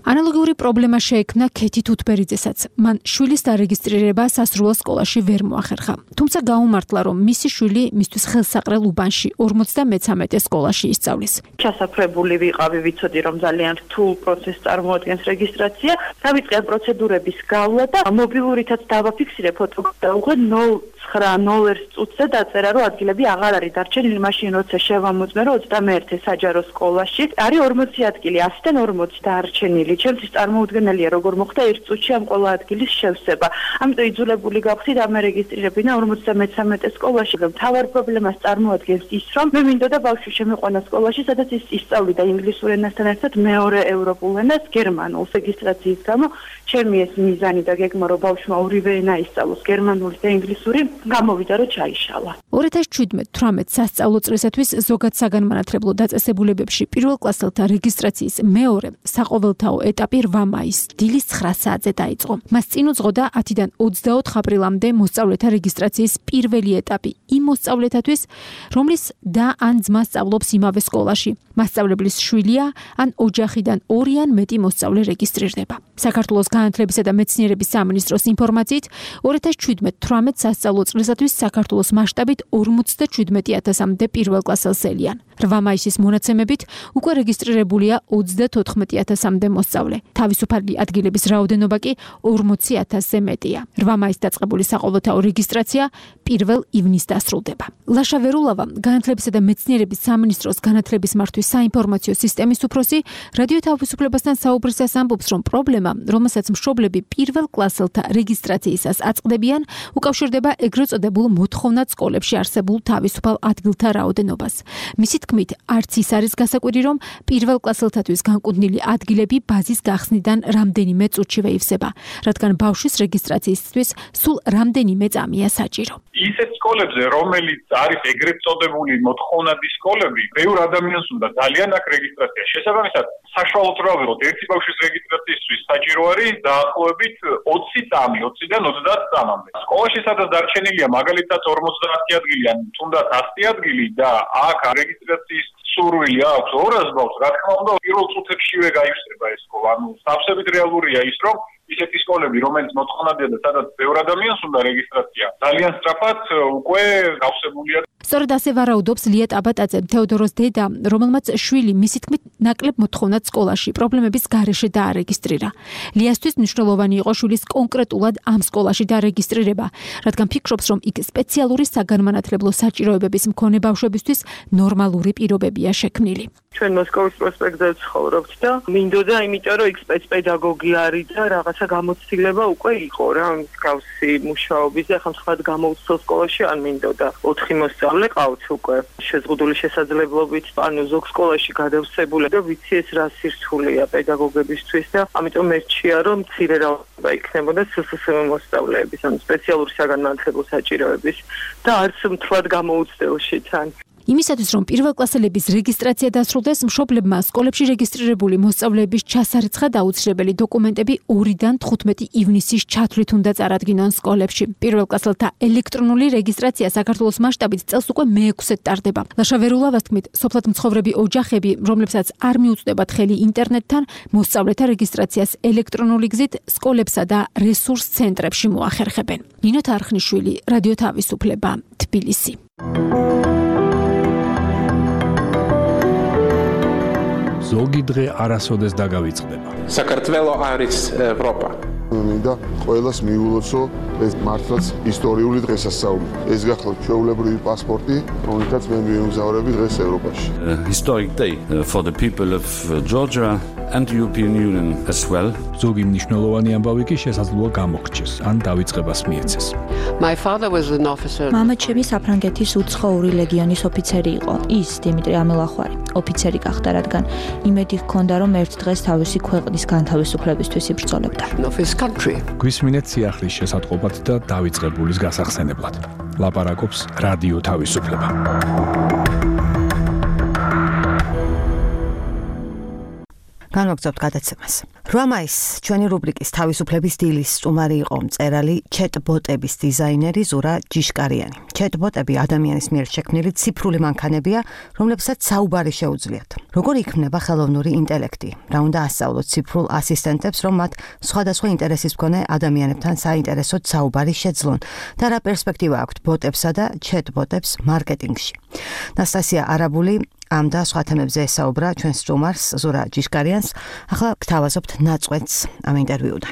ანალოგიური პრობლემა შეექმნა ქეთი თუთბერიძესაც. მან შვილის დარეგისტრირება სასრულო სკოლაში ვერ მოახერხა. თუმცა გაუმართლა, რომ მისი შვილი მისთვის ხელსაყრელ უბანში ორმოცდამეცამეტე სკოლაში ისწავლის. ჩასაფრებული ვიყავი, ვიცოდი, რომ ძალიან რთულ პროცესს წარმოადგენს რეგისტრაცია. დავიწყე პროცედურების გავლა და მობილურითაც დავაფიქსირე ფოტო დავუღე ნულ ცხრა ნულ ერთ წუთზე დაწერა, რომ ადგილები აღარ არის დარჩენილი. მაშინ როცა შევამოწმე, რომ ოცდამეერთე საჯარო სკოლაში არის ორმოცი ადგილი, ასიდან ორმოცი დარჩენილი. ჩემთვის წარმოუდგენელია, როგორ მოხდა ერთ წუთში ამ ყველა ადგილის შევსება. ამიტომ იძულებული გავხდი დამერეგისტრირებინა ორმოცდამეცამეტე სკოლაში. მთავარ პრობლემას წარმოადგენს ის, რომ მე მინდოდა ბავშვი შემიყვანა სკოლაში, სადაც ის ისწავლიდა ინგლისურ ენასთან ერთად მეორე ევროპულ ენას, გერმანულს. რეგისტრაციის გამო ჩემი ეს მიზანი და გეგმა, რომ ბავშვმა ორივე ენა ისწავლოს, გერმანული და ინგლისური, გამოვიდა, რომ ჩაიშალა. ორი ათას შვიდმეტ თვრამეტ სასწავლო წლისათვის ზოგად საგანმანათლებლო დაწესებულებებში პირველ კლასელთა რეგისტრაციის მეორე საყოველთაო ეტაპი რვა მაისს დილის ცხრა საათზე დაიწყო. მას წინ უძღოდა ათიდან ოცდაოთხ აპრილამდე მოსწავლეთა რეგისტრაციის პირველი ეტაპი იმ მოსწავლეთათვის, რომლის და ან ძმა სწავლობს იმავე სკოლაში. მასწავლებლის შვილია ან ოჯახიდან ორი ან მეტი მოსწავლე რეგისტრირდება. საქართველოს განათლებისა და მეცნიერების სამინისტროს ინფორმაციით ორი ათას შვიდმეტ თვრამეტ სასწავლო წლისათვის საქართველოს მასშტაბით ორმოცდაშვიდმეტი ათასამდე პირველ კლასელს ელიან. რვა მაისის მონაცემებით უკვე რეგისტრირებულია ოცდათოთხმეტი ათასამდე მოსწავლე. თავისუფალი ადგილების რაოდენობა კი ორმოცი ათასზე მეტია. რვა მაისს დაწყებული საყოველთაო რეგისტრაცია პირველ ივნისს დასრულდება. ლაშა ვერულავა, განათლებისა და მეცნიერების სამინისტროს განათლების მართვის საინფორმაციო სისტემის უფროსი, რადიო თავისუფლებასთან საუბრისას ამბობს, რომ პრობლემა, რომელსაც მშობლები პირველ კლასელთა რეგისტრაციისას აწყდებიან, უკავშირდება ეგრეთ წოდებულ მოთხოვნად სკოლებში არსებულ თავისუფალ ადგილთა რაოდენობას. მისი თქმით, არც ის არის გასაკვირი, რომ პირველ კლასელთათვის განკუთვნილი ადგილები ბაზის გახსნიდან რამდენიმე წუთშივე ივსება, რადგან ბავშვის რეგისტრაციისთვის სულ რამდენიმე წამია საჭირო. ისეთ სკოლებზე, რომელიც არის ეგრეთ წოდებული მოთხოვნადი სკოლები, ბევრ ადამიანს უნდა ძალიან აქ რეგისტრაცია. შესაბამისად, საშუალოდ რა ვიღოთ, ერთი ბავშვის რეგისტრაციისთვის საჭირო არის დაახლოებით ოცი წამი, ოციდან ოცდაათ წამამდე. სკოლაში სადაც დარჩენილია მაგალითად ორმოცდაათი ადგილი ან თუნდაც ათი ადგილი და აქ რეგისტრაციის სურვილი აქვს ორას ბავშვს, რა თქმა უნდა, პირველ წუთებშივე გაიხსნება ეს სკოლა. ანუ სავსებით რეალურია ის, რომ ისეთი სკოლები, რომელიც მოთხოვნადია და სადაც ბევრ ადამიანს უნდა რეგისტრაცია, ძალიან სწრაფად უკვე გავსებულია. სწორედ ასე ვარაუდობს ლია ტაბატაძე, თეოდოროს დედა, რომელმაც შვილი მისი თქმით ნაკლებ მოთხოვნად სკოლაში პრობლემების გარეშე დაარეგისტრირა. ლიასთვის მნიშვნელოვანი იყო შვილის კონკრეტულად ამ სკოლაში დარეგისტრირება, რადგან ფიქრობს, რომ იქ სპეციალური საგანმანათლებლო საჭიროებების მქონე ბავშვებისთვის ნორმალური პირობებია შექმნილი. ჩვენ მოსკოვის პროსპექტზე ვცხოვრობთ და მინდოდა, იმიტომ რომ იქ სპეცპედაგოგი არის და რაღაცა გამოცდილება უკვე იყო რა, მსგავსი მუშაობის და ხამხად გამოუცდელ სკოლაში არ მინდოდა. ოთხი მოსწავლე ყავთ უკვე შეზღუდული შესაძლებლობით, ანუ ზოგ სკოლაში გადავსებული და ვიცი ეს რა სირთულეა პედაგოგებისთვის და ამიტომ მერჩია, რომ მცირე რაოდენობა იქნებოდა ეს ეს მოსწავლეების, ანუ სპეციალური საგანმანათლებლო საჭიროების და არც მთლად გამოუცდელში თან. იმისათვის, რომ პირველკლასელების რეგისტრაცია დასრულდეს, მშობლებმა სკოლებში რეგისტრირებული მოსწავლეების ჩასარიცხად აუცილებელი დოკუმენტები ორიდან თხუთმეტი ივნისის ჩათვლით უნდა წარადგინონ სკოლებში. პირველკლასელთა ელექტრონული რეგისტრაცია საქართველოს მასშტაბით წელს უკვე მეექვსედ ტარდება. ლაშა ვერულავას თქმით, სოფლად მცხოვრები ოჯახები, რომლებსაც არ მიუწვდებათ ხელი ინტერნეტთან, მოსწავლეთა რეგისტრაციას ელექტრონული გზით სკოლებსა და რესურს ცენტრებში მოახერხებენ. ნინო თარხნიშვილი, რადიო თავისუფლება, თბილისი. ზოგი დღე არასოდეს დაგავიწყდება. საქართველო არის ევროპა. მინდა ყველას მიულოცო ეს მართლაც ისტორიული დღესასწაული. ეს გახლავთ ჩვეულებრივი პასპორტი, რომელთაც მე მივიმგზავრები დღეს ევროპაში. Historic day for the people of Georgia and the European Union as well. ზოგი მნიშვნელოვანი ამბავი კი შესაძლოა გამოგრჩეს, ან დავიწყებას მიეცეს. My father was an officer. მამა ჩემი საფრანგეთის უცხოური ლეგიონის ოფიცერი იყო. ის დიმიტრი ამელახვარი ოფიცერი გახდა, რადგან იმედი ჰქონდა, რომ ერთ დღეს თავისი ქვეყნის განთავისუფლებისთვის იბრძოლებდა. გვისმინეთ სიახლის შესატყობად და დავიწყებულის გასახსენებლად. ლაპარაკობს რადიო თავისუფლება. განვაგრძობთ გადაცემას. რვა მაისს ჩვენი რუბრიკის თავისუფლების დილის სტუმარი იყო მწერალი ჩეტბოტების დიზაინერი ზურა ჯიშკარიანი. ჩეტბოტები ადამიანის მიერ შექმნილი ციფრული მანქანებია, რომლებსაც საუბარი შეუძლიათ. როგორ იქმნება ხელოვნური ინტელექტი? რა უნდა ასწავლოთ ციფრულ ასისტენტებს, რომ მათ სხვადასხვა ინტერესის მქონე ადამიანებთან საინტერესოდ საუბარი შეძლონ და რა პერსპექტივა აქვთ ბოტებსა და ჩეტბოტებს მარკეტინგში. ნასტასია არაბული ამ და სხვა თემებზე ესაუბრა ჩვენს სტუმარს ზურა ჯიშკარიანს. ახლა გთავაზობთ ნაწყვეტს ამ ინტერვიუდან.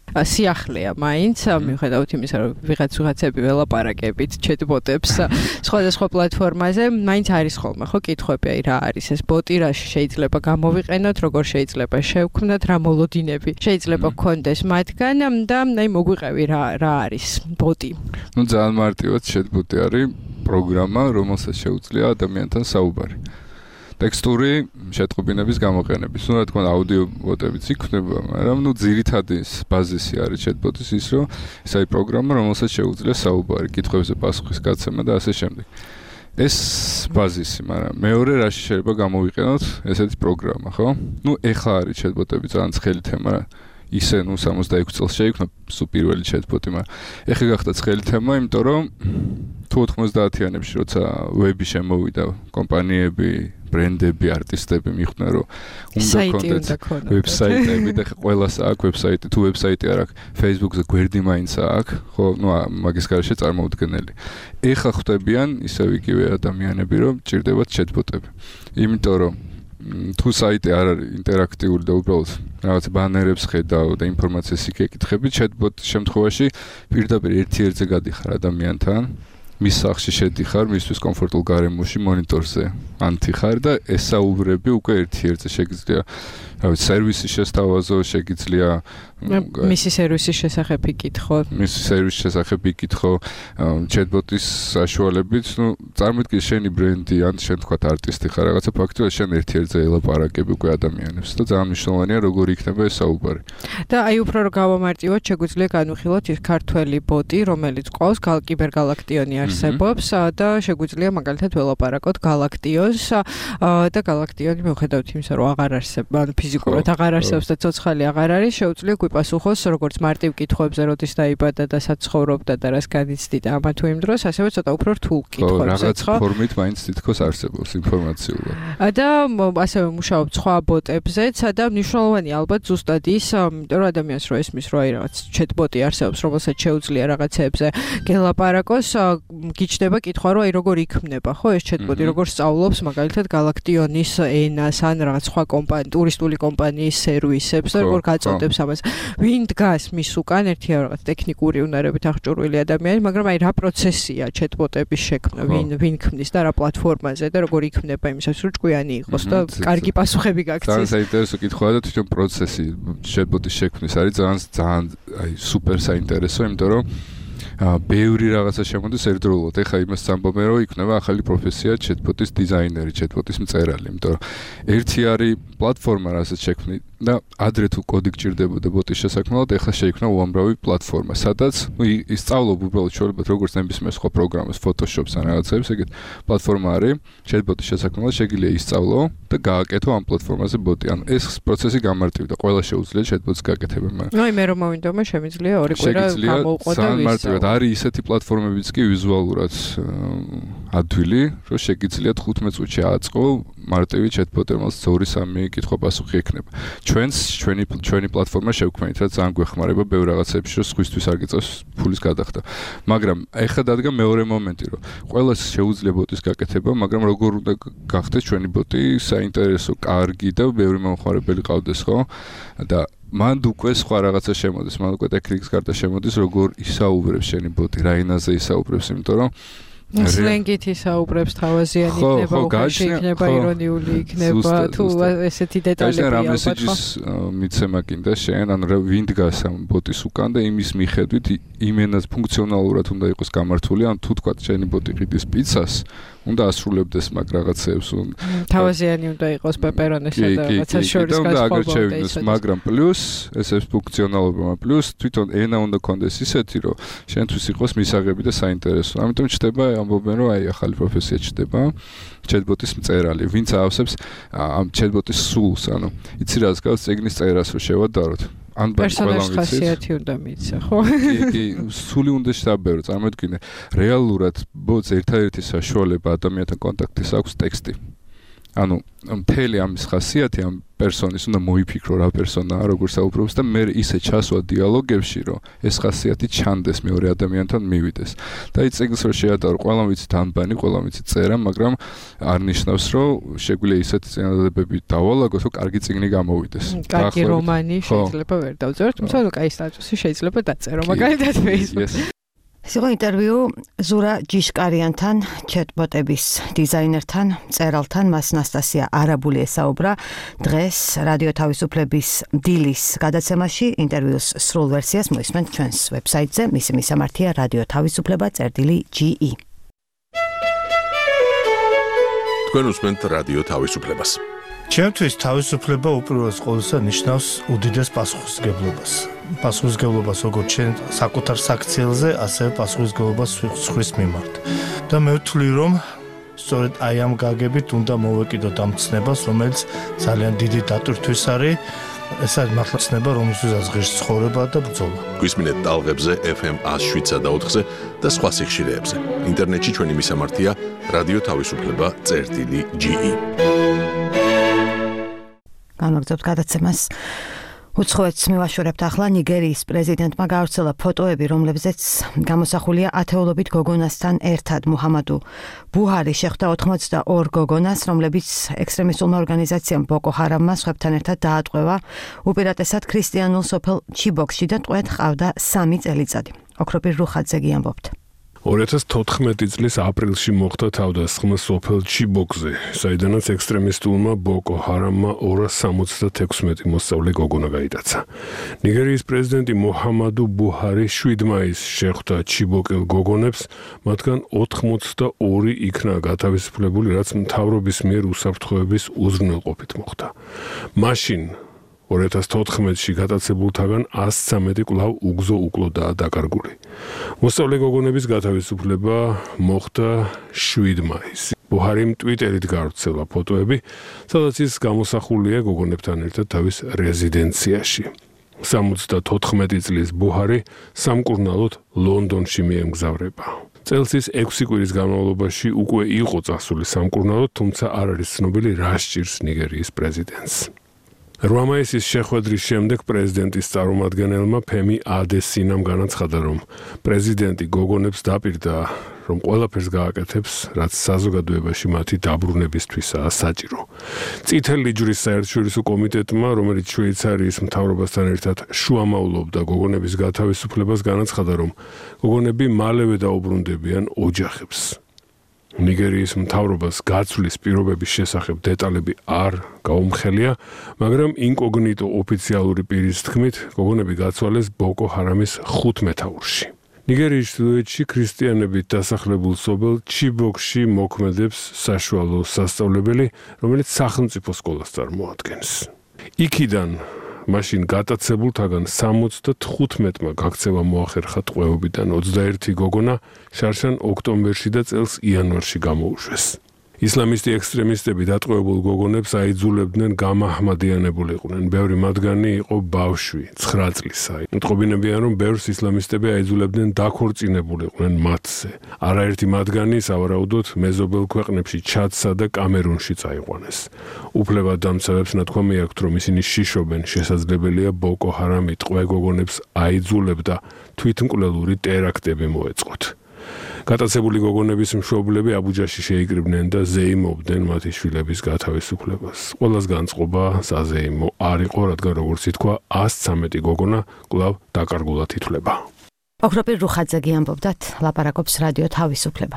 სიახლეა მაინც, მიუხედავად იმისა, რომ ვიღაც ვიღაცები ველაპარაკებით ჩეტბოტებს სხვადასხვა პლატფორმაზე, მაინც არის ხოლმე, ხო, კითხვები, აი რა არის ეს ბოტი, რა შეიძლება გამოვიყენოთ, როგორ შეიძლება შევქმნათ, რა მოლოდინები შეიძლება გქონდეს მათგან და აი მოგვიყევი რა რა არის ბოტი. ნუ ძალიან მარტივად ჩეტბოტი არის პროგრამა, რომელსაც შეუძლია ადამიანთან საუბარი. ტექსტური შეტყობინების გამოყენების. ნუ რა თქმა უნდა, აუდიო ბოტებიც იქნება, მაგრამ ნუ ძირითადი ბაზისი არის ჩეტბოტის ის, რომ ეს არის პროგრამა, რომელსაც შეუძლია საუბარი, კითხვებზე პასუხის გაცემა და ასე შემდეგ. ეს ბაზისი, მაგრამ მეორე რაში შეიძლება გამოვიყენოთ ესეთი პროგრამა, ხო? ნუ ეხლა არის ჩეტბოტები ძალიან ცხელი თემა. ისე ნუ სამოცდაექვსი წელს შეიქმნა სულ პირველი ჩეტბოტი, მაგრამ ეხლა გახდა ცხელი თემა, იმიტომ რომ თუ ოთხმოცდაათიანებში როცა ვები შემოვიდა, კომპანიები, ბრენდები, არტისტები მიხვდნენ, რომ უნდა კონტენტ ვებსაიტები და ყველას აქვს ვებსაიტი, თუ ვებსაიტი არ აქვს, Facebook-ზე გვერდი მაინც აქვს, ხო, ნუ მაგის გარშე წარმოუდგენელი. ეხლა ხვდებიან ისევ იგივე ადამიანები, რომ ჭირდებათ ჩეტბოტები. იმიტომ რომ თუ საიტი არ არის ინტერაქტიული და უბრალოდ რაღაც ბანერებს ხედავ და ინფორმაციას იქ ეკითხები, ჩეტბოტის შემთხვევაში პირდაპირ ერთ-ერთზე გადიხარ ადამიანთან, მის სახლში შედიხარ, მისთვის კომფორტულ გარემოში, მონიტორზე ანთიხარ და ესაუბრები უკვე ერთ-ერთზე შეგიძლია, რა ვიცი, სერვისის შესთავაზო, შეგიძლია მისი სერვისის შესახებ იკითხო. მისი სერვისის შესახებ იკითხო, ჩეტბოტის საშუალებით, ნუ წარმოიდგინე შენი ბრენდი, ან შენ თქვა არტისტი ხარ, რაღაცა ფაქტობრივად შენ ერთ-ერთზე ელაპარაკები უკვე ადამიანებს და ძალიან მნიშვნელოვანია როგორ იქნება ეს საუბარი. და აი უფრო რომ გავამარტივოთ, შეგვიძლია განვიხილოთ ის ქართველი ბოტი, რომელიც ყავს კიბერგალაქტიონი არსებობს და შეგვიძლია მაგალითად ველაპარაკოთ გალაქტიონს და გალაქტიონი მიუხედავად იმისა, რომ აღარ არსებობს, ანუ ფიზიკურად აღარ არსებობს და ცოცხალი აღარ არის, შეუძლია გვიპასუხოს როგორც მარტივ კითხვებზე, როდის დაიბადა და საცხოვრობდა და რას განიცდიდა ამა თუ იმ დროს, ასევე ცოტა უფრო რთულ კითხვებზე, რაღაც ფორმით მაინც თითქოს არსებობს ინფორმაციულად. და ასევე მუშაობთ სხვა ბოტებზეც და მნიშვნელოვანია ალბათ ზუსტად ის, რომ ადამიანს რო ესმის, რომ აი რაღაც ჩეტბოტი არსებობს, რომელსაც შეუძლია რაღაცეებზე გელაპარაკოს, გიჩნდება კითხვა, რომ აი როგორ იქმნება, ხო, ეს ჩეტბოტი, როგორ სწავლობს მაგალითად გალაქტიონის ენას ან რაღაც სხვა კომპანია, ტურისტული კომპანიის სერვისებს და როგორ გაწოდებს ამას. ვინ დგას მის უკან ერთი რაღაც ტექნიკური უნარებით აღჭურვილი ადამიანი, მაგრამ აი რა პროცესია ჩეტბოტების შექმნა, ვინ ვინ ქმნის და რა პლატფორმაზე და როგორ იქმნება იმისათვის, რომ ჭკვიანი იყოს და კარგი პასუხები გაქცეს. ძალიან საინტერესო კითხვაა და თვითონ პროცესი ჩეტბოტის შექმნის არის ძალიან ძალიან აი სუპერ საინტერესო, იმიტომ რომ ბევრი რაღაცა შემოდის ერთდროულად. ეხლა იმას წამბობენ, რომ იქნება ახალი პროფესია ჩეტბოტის დიზაინერი, ჩეტბოტის მწერალი, იმიტომ რომ ერთი არის პლატფორმა, რასაც შექმნი და ადრე თუ კოდი გჭირდებოდა ბოტის შესაქმნელად, ეხლა შეიქმნა უამრავი პლატფორმა, სადაც ნუ ისწავლობ უბრალოდ შეიძლება როგორც ნებისმიერ სხვა პროგრამას, Photoshop-ს ან რაღაცებს, ეგეთ პლატფორმა არის, ჩეტბოტის შესაქმნელად შეგიძლია ისწავლო და გააკეთო ამ პლატფორმაზე ბოტი. ანუ ეს პროცესი გამარტივდა, ყველა შეუძლია ჩეტბოტს გაკეთება. ნუ მე რომ მოვინდომა, შემიძლია ორი კვირა გამოვყო და ვისწავლო. არის ისეთი პლატფორმებიც კი ვიზუალურად ადვილი, რომ შეგიძლიათ ხუთმეტ წუთში აწყო მარტივი ჩეტბოტი, რომელსაც ორი სამი კითხვა პასუხი ექნება. ჩვენს ჩვენი ჩვენი პლატფორმა შევქმნით, რაც ძალიან გვეხმარება ბევრ რაღაცებში, რომ სხვისთვის არ გიწევს ფულის გადახდა. მაგრამ ეხლა დადგა მეორე მომენტი, რომ ყველას შეუძლია ბოტის გაკეთება, მაგრამ როგორ უნდა გახდეს ჩვენი ბოტი საინტერესო, კარგი და ბევრი მომხმარებელი ყავდეს, ხო? და მან უკვე სხვა რაღაცა შემოდის, მან უკვე ტექნიკის გარდა შემოდის, როგორ ისაუბრებს შენი ბოტი, რა ენაზე ისაუბრებს, იმიტომ რომ სლენგით ისაუბრებს, თავაზიანი იქნება, უხეში იქნება, ირონიული იქნება, თუ ესეთი დეტალები ალბათ. რა მესეჯის მიცემა კიდე შენ, ანუ ვინ დგას ამ ბოტის უკან და იმის მიხედვით იმენად ფუნქციონალურად უნდა იყოს გამართული, ან თუ თქვა შენი ბოტი ყიდის პიცას, უნდა ასრულებდეს მაგ რაღაცებს. თავაზიანი უნდა იყოს პეპერონესა და რაღაცა შორის გასხოვდეს. მაგრამ პლუს ეს ფუნქციონალობა პლუს თვითონ ენა უნდა კონდეს ისეთი, რომ შენთვის იყოს მისაღები და საინტერესო. ამიტომ ჩდება ამბობენ, რომ აი ახალი პროფესია ჩდება. chatbot-ის მწერალი, ვინც აავსებს ამ chatbot-ის სულს, ანუ იცი რა გავს წიგნის წერას რომ შევადაროთ. ან პერსონაჟის ხასიათი უნდა მიცე, ხო? კი, კი, სული უნდა შედაბერო, წარმოიდგინე, რეალურად ბოტს ერთადერთი საშუალება ადამიანთან კონტაქტის აქვს ტექსტი. ანუ მთელი ამის ხასიათი ამ პერსონის უნდა მოიფიქრო რა პერსონაა, როგორ საუბრობს და მე ისე ჩასვა დიალოგებში, რომ ეს ხასიათი ჩანდეს მეორე ადამიანთან მივიდეს. და აი წიგნს რო შეადარო, ყველამ ვიცით ანბანი, ყველამ ვიცით წერა, მაგრამ არ ნიშნავს, რომ შეგვიძლია ისეთი წინადადებები დავალაგოთ, რომ კარგი წიგნი გამოვიდეს. კარგი რომანი შეიძლება ვერ დავწეროთ, თუმცა ნუ კაი სტატუსი შეიძლება დაწერო, მაგალითად Facebook-ში. ეს იყო ინტერვიუ ზურა ჯიშკარიანთან, chatbot-ების დიზაინერთან, მწერალთან, მას ნასტასია არაბული ესაუბრა დღეს რადიო თავისუფლების დილის გადაცემაში. ინტერვიუს სრულ ვერსიას მოისმენთ ჩვენს ვებსაიტზე, მისი მისამართია რადიო თავისუფლება წერტილი ჯი ი. თქვენ უსმენთ რადიო თავისუფლებას. ჩემთვის თავისუფლება უპირველეს ყოვლისა ნიშნავს უდიდეს პასუხისმგებლობას. პასუხისმგებლობას როგორც ჩვენ საკუთარ საქციელზე, ასევე პასუხისმგებლობას სხვის მიმართ. და მე ვთვლი, რომ სწორედ აი ამ გაგებით უნდა მოვეკიდოთ ამ ცნებას, რომელიც ძალიან დიდი დატვირთვის არის. ეს არის მართლა ცნება, რომელსაც ღირს ცხოვრება და ბრძოლა. გვისმინეთ ტალღებზე ეფ ემ ას შვიდსა და ოთხზე და სხვა სიხშირეებზე. ინტერნეტში ჩვენი მისამართია რადიო თავისუფლება წერტილი ჯი ი. განაგრძობთ გადაცემას. უცხოეთს მივაშორებთ ახლა ნიგერიის პრეზიდენტმა გაავრცელა ფოტოები, რომლებზეც გამოსახულია ათეულობით გოგონასთან ერთად მუჰამადუ ბუჰარი შეხვდა ოთხმოცდაორ გოგონას, რომლებიც ექსტრემისტულმა ორგანიზაციამ ბოკო ჰარამმა სხვებთან ერთად დაატყვევა, უპირატესად ქრისტიანულ სოფელ ჩიბოქში და ტყვედ ჰყავდა სამი წელიწადი. ოქროპირ რუხაძეგი ამბობთ. ორი ათას თოთხმეტი წლის აპრილში მოხდა თავდასხმა სოფელ ჩიბოქზე, საიდანაც ექსტრემისტულმა ბოკო ჰარამმა ორას სამოცდათექვსმეტი მოსწავლე გოგონა გაიტაცა. ნიგერიის პრეზიდენტი მუჰამადუ ბუჰარი შვიდ მაისს შეხვდა ჩიბოკელ გოგონებს, მათგან ოთხმოცდაორი იქნა გათავისუფლებული, რაც მთავრობის მიერ უსაფრთხოების უზრუნველყოფით მოხდა. მაშინ ორი ათას თოთხმეტში გატაცებულთაგან ას ცხრამეტი კვლავ უგზო უკლოდაა დაკარგული. მოსწავლე გოგონების გათავისუფლება მოხდა შვიდ მაისს. ბუჰარიმ ტვიტერით გავრცელა ფოტოები, სადაც ის გამოსახულია გოგონებთან ერთად თავის რეზიდენციაში. სამოცდათოთხმეტი წლის ბუჰარი სამკურნალოდ ლონდონში მიემგზავრება. წელს ის ექვსი კვირის განმავლობაში უკვე იყო წასული სამკურნალოდ, თუმცა არ არის ცნობილი რა სჭირს ნიგერიის პრეზიდენტს. რვა მაისის შეხვედრის შემდეგ პრეზიდენტის წარმომადგენელმა ფემი ადესინამ განაცხადა, რომ პრეზიდენტი გოგონებს დაპირდა, რომ ყველაფერს გააკეთებს, რაც საზოგადოებაში მათი დაბრუნებისთვისაა საჭირო. წითელი ჯვრის საერთაშორისო კომიტეტმა, რომელიც შვეიცარიის მთავრობასთან ერთად შუამავლობდა გოგონების გათავისუფლებას, განაცხადა, რომ გოგონები მალევე დაუბრუნდებიან ოჯახებს. ნიგერიის მთავრობას გაცვლის პირობების შესახებ დეტალები არ გაუმხელია, მაგრამ ინკოგნიტო ოფიციალური პირის თქმით, გოგონები გაცვალეს ბოკო ჰარამის ხუთმეთაურში. ნიგერიის ჩრდილოეთში ქრისტიანებით დასახლებულ სოფელ ჩიბოქში მოქმედებს საშუალო სასწავლებელი, რომელიც სახელმწიფო სკოლას წარმოადგენს. იქიდან მაშინ გატაცებულთაგან სამოცდათხუთმეტმა გაქცევა მოახერხა ტყვეობიდან ოცდაერთი გოგონა შარშან ოქტომბერში და წელს იანვარში გამოუშვეს. ისლამისტი ექსტრემისტები დატყვევებულ გოგონებს აიძულებდნენ გამაჰმადიანებულიყვნენ. ბევრი მათგანი იყო ბავშვი, ცხრა წლისა. მტყობინებიან, რომ ბევრს ისლამისტები აიძულებდნენ დაქორწინებულიყვნენ მათზე. არაერთი მათგანი სავარაუდოდ მეზობელ ქვეყნებში ჩადსა და კამერუნში წაიყვანეს. უფლებადამცავებს ნათქვამი აქვთ, რომ ისინი შიშობენ, შესაძლებელია ბოკო ჰარამი ტყვე გოგონებს აიძულებდა თვითმკვლელური ტერაქტები მოეწყოთ. გატაცებული გოგონების მშობლები აბუჯაში შეიკრიბნენ და ზეიმობდნენ მათი შვილების გათავისუფლებას. ყველას განწყობა საზეიმო არ იყო, რადგან როგორც ითქვა, ას ცხრამეტი გოგონა კვლავ დაკარგულად ითვლება. ოქროპირ რუხაძეგი ამბობდათ, ლაპარაკობს რადიო თავისუფლება.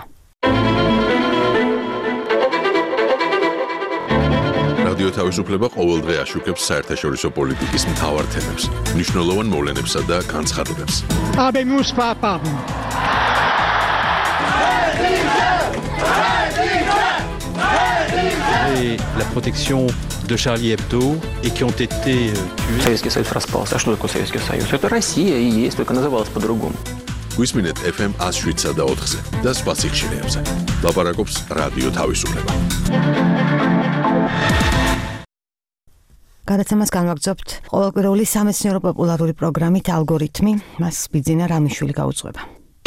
რადიო თავისუფლება ყოველდღე აშუქებს საერთაშორისო პოლიტიკის მთავარ თემებს, მნიშვნელოვან მოვლენებსა და განცხადებებს. Habemos papam. fait la protection de Charlie Hebdo et qui ont été euh, tués. Советский Союз распался. А что такое Советский Союз? Это Россия и есть, только называлась по-другому. გვისმინეთ эф эм one oh seven და four-ზე და სხვა სიხშირეებზე. ლაპარაკობს რადიო თავისუფლება. გადაცემას განვაგრძობთ ყოველკვირეული სამეცნიერო პოპულარული პროგრამით ალგორითმი, მას ბიძინა რამიშვილი გაუძღვება.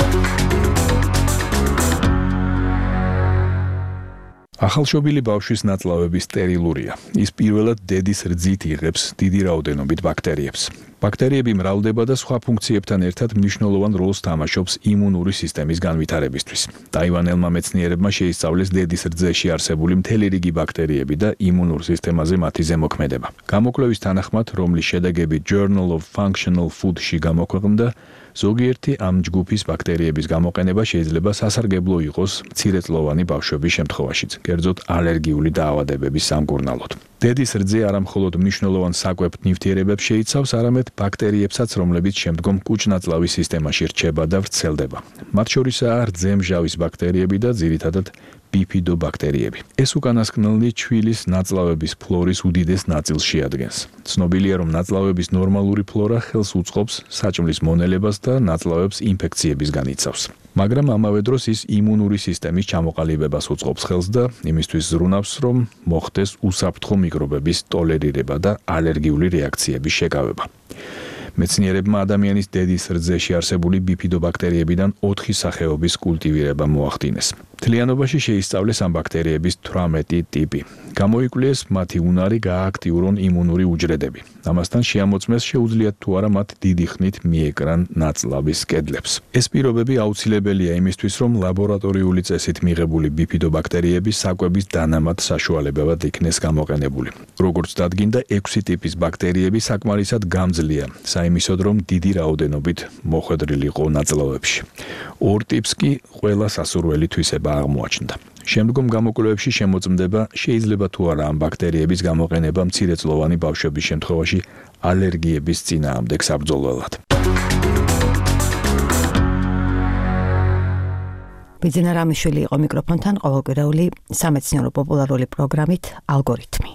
ახალშობილი ბავშვის ნაწლავები სტერილურია. ის პირველად დედის რძით იღებს დიდი რაოდენობით ბაქტერიებს. ბაქტერიები მრავლდება და სხვა ფუნქციებთან ერთად მნიშვნელოვან როლს თამაშობს იმუნური სისტემის განვითარებისთვის. ტაივანელმა მეცნიერებმა შეისწავლეს დედის რძეში არსებული მთელი რიგი ბაქტერიები და იმუნურ სისტემაზე მათი ზემოქმედება. გამოკვლევის თანახმად, რომლის შედეგები Journal of Functional Food-ში გამოქვეყნდა, ზოგიერთი ამ ჯგუფის ბაქტერიების გამოყენება შეიძლება სასარგებლო იყოს მცირეწლოვანი ბავშვების შემთხვევაშიც, კერძოდ ალერგიული დაავადებების სამკურნალოდ. დედის რძე არა მხოლოდ მნიშვნელოვან საკვებ ნივთიერებებს შეიცავს, არამედ ბაქტერიებსაც, რომლებიც შემდგომ კუჭ-ნაწლავის სისტემაში რჩება და ვრცელდება. მათ შორისაა რძემჟავის ბაქტერიები და ძირითადად ბიფიდობაქტერიები. ეს უკანასკნელი ჩვილის ნაწლავების ფლორის უდიდეს ნაწილს შეადგენს. ცნობილია, რომ ნაწლავების ნორმალური ფლორა ხელს უწყობს საჭმლის მონელებას და ნაწლავებს ინფექციებისგან იცავს. მაგრამ ამავე დროს ის იმუნური სისტემის ჩამოყალიბებას უწყობს ხელს და იმისთვის ზრუნავს, რომ მოხდეს უსაფრთხო მიკრობების ტოლერირება და ალერგიული რეაქციების შეკავება. მეცნიერებმა ადამიანის დედის რძეში არსებული ბიფიდობაქტერიებიდან ოთხი სახეობის კულტივირება მოახდინეს. მთლიანობაში შეისწავლეს ამ ბაქტერიების თვრამეტი ტიპი. გამოიკვლიეს მათი უნარი გაააქტიურონ იმუნური უჯრედები. ამასთან შეამოწმეს შეუძლიათ თუ არა მათ დიდი ხნით მიეკრან ნაწლავის კედლებს. ეს პირობები აუცილებელია იმისთვის, რომ ლაბორატორიული წესით მიღებული ბიფიდობაქტერიები საკვების დანამატ საშუალებებად იქნეს გამოყენებული. როგორც დადგინდა, ექვსი ტიპის ბაქტერიები საკმარისად გამძლეა, საიმისოდ, რომ დიდი რაოდენობით მოხვედრილიყო ნაწლავებში. ორ ტიპს კი ყველა სასურველი თვისება აღმოაჩნდა. შემდგომ გამოკვლევებში შემოწმდება, შეიძლება თუ არა ამ ბაქტერიების გამოყენება მცირეწლოვანი ბავშვების შემთხვევაში ალერგიების წინააღმდეგ საბრძოლველად. ბიძინა რამიშვილი იყო მიკროფონთან ყოველკვირეული სამეცნიერო პოპულარული პროგრამით ალგორითმი.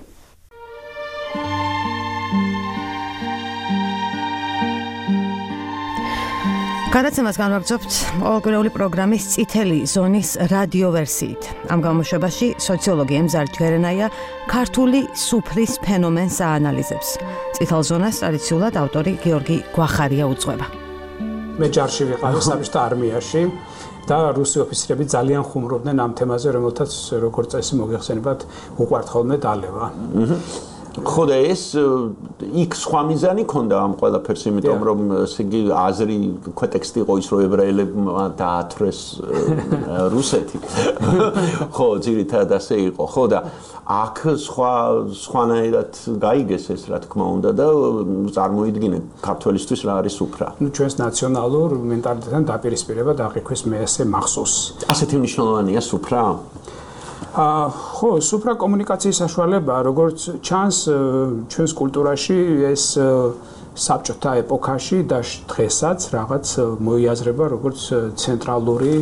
გადაცემას განვაგრძობთ ყოველკვირეული პროგრამის წითელი ზონის რადიო ვერსიით. ამ გამოშვებაში სოციოლოგი ემზარ ჯგერენაია ქართული სუფრის ფენომენს აანალიზებს. წითელ ზონას ტრადიციულად ავტორი გიორგი გვახარია უძღვება. მე ჯარში ვიყავი საბჭოთა არმიაში და რუსი ოფიცრები ძალიან ხუმრობდნენ ამ თემაზე, რომელთაც როგორც წესი მოგეხსენებათ, უყვართ ხოლმე დალევა. ხო და ეს იქ სხვა მიზანი ქონდა ამ ყველაფერს, იმიტომ რომ ესე იგი აზრი კონტექსტი იყო ის, რომ ებრაელებმა დაათრეს რუსეთი. ხო, ძირითადად ასე იყო. ხო და აქ სხვა სხვანაირად გაიგეს ეს, რა თქმა უნდა და წარმოიდგინეთ ქართველისთვის რა არის სუფრა. ნუ ჩვენს ნაციონალურ მენტალიტეტთან დაპირისპირება დაყიქვეს მე ესე მახსოვს. ასეთი მნიშვნელოვანია სუფრა? აა ხო, სუფრა კომუნიკაციის საშუალებაა, როგორც ჩანს ჩვენს კულტურაში ეს საბჭოთა ეპოქაში და დღესაც რაღაც მოიაზრება როგორც ცენტრალური